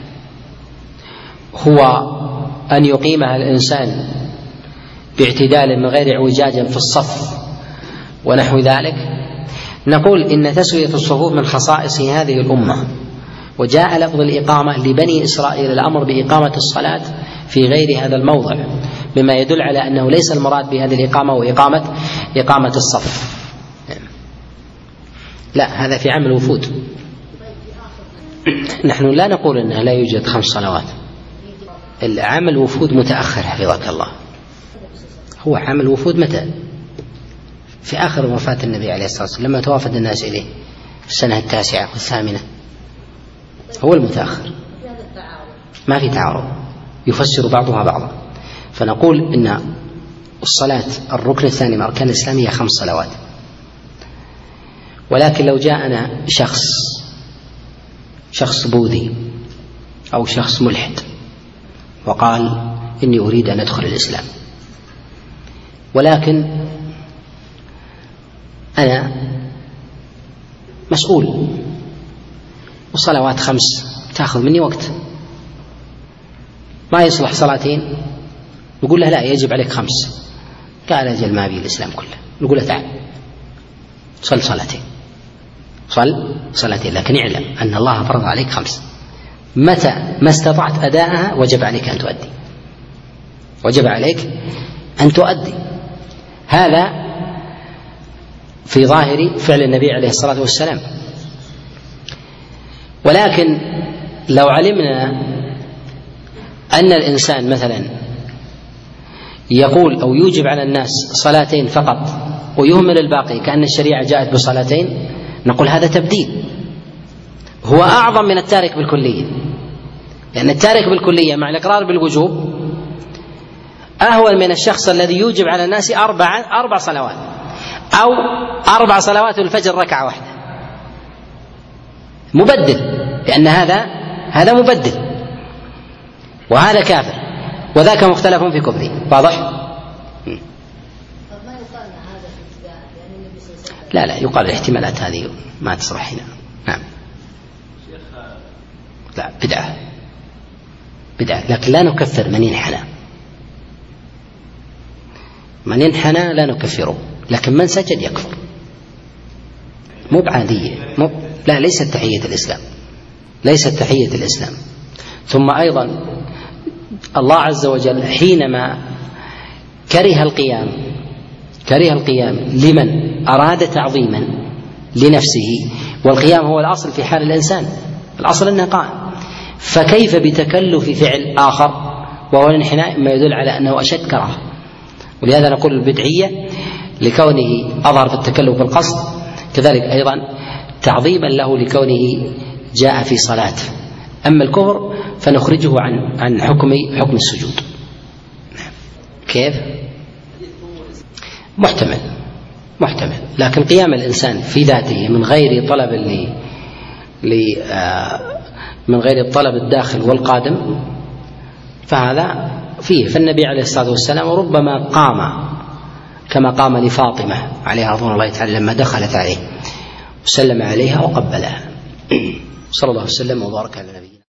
هو أن يقيمها الإنسان باعتدال من غير اعوجاج في الصف ونحو ذلك؟ نقول إن تسوية الصفوف من خصائص هذه الأمة، وجاء لفظ الإقامة لبني إسرائيل الأمر بإقامة الصلاة في غير هذا الموضع، مما يدل على أنه ليس المراد بهذه الإقامة وإقامة إقامة الصف. لا، هذا في عام الوفود. نحن لا نقول أنه لا يوجد خمس صلوات. عام الوفود متأخر حفظك الله. هو عام الوفود متى؟ في آخر وفاة النبي عليه الصلاة والسلام لما توافد الناس إليه في السنة التاسعة والثامنة، هو المتأخر. ما في تعارض، يفسر بعضها بعضا. فنقول إن الصلاة الركن الثاني من أركان الإسلام هي خمس صلوات. ولكن لو جاءنا شخص شخص بوذي أو شخص ملحد وقال إني أريد أن أدخل الإسلام، ولكن أنا مسؤول وصلوات خمس تأخذ مني وقت، ما يصلح صلاتين، نقول له لا يجب عليك خمس. قال أجل ما بي الإسلام كله. نقول له تعال صل صلاتين، صل صلاتين، لكن اعلم أن الله فرض عليك خمس، متى ما استطعت أداءها وجب عليك أن تؤدي، وجب عليك أن تؤدي. هذا في ظاهر فعل النبي عليه الصلاة والسلام. ولكن لو علمنا أن الإنسان مثلا يقول أو يوجب على الناس صلاتين فقط ويهمل الباقي كأن الشريعة جاءت بصلاتين، نقول هذا تبديل، هو أعظم من التارك بالكلية، لأن التارك بالكلية مع الإقرار بالوجوب أهون من الشخص الذي يوجب على الناس أربع أربع صلوات أو أربع صلوات الفجر ركعة واحدة، مبدل، لأن هذا هذا مبدل وهذا كافر وذاك مختلف في كفره. واضح؟ لا لا يقال الاحتمالات هذه ما تصلح هنا. نعم. لا بدعة بدعة، لكن لا نكفر من ينحنى، من ينحنى لا نكفره، لكن من سجد يكفر، مو بعادية، مو لا ليست تحية الإسلام، ليست تحية الإسلام. ثم أيضا الله عز وجل حينما كره القيام كره القيام لمن أراد تعظيما لنفسه، والقيام هو الأصل في حال الإنسان، الأصل أنه قائم، فكيف بتكلف فعل آخر وهو الانحناء، ما يدل على أنه أشد كراهة. ولهذا نقول البدعية لكونه أظهر في التكلف بالقصد، كذلك أيضا تعظيما له لكونه جاء في صلاة. أما الكفر فنخرجه عن عن حكم حكم السجود. كيف؟ محتمل محتمل لكن قيام الإنسان في ذاته من غير طلب ل من غير الطلب الداخل والقادم فهذا فيه. فالنبي عليه الصلاة والسلام ربما قام كما قام لفاطمة عليها رضوان الله تعالى لما دخلت عليه وسلم عليها وقبلها. صلى الله عليه وسلم وبارك على نبيه.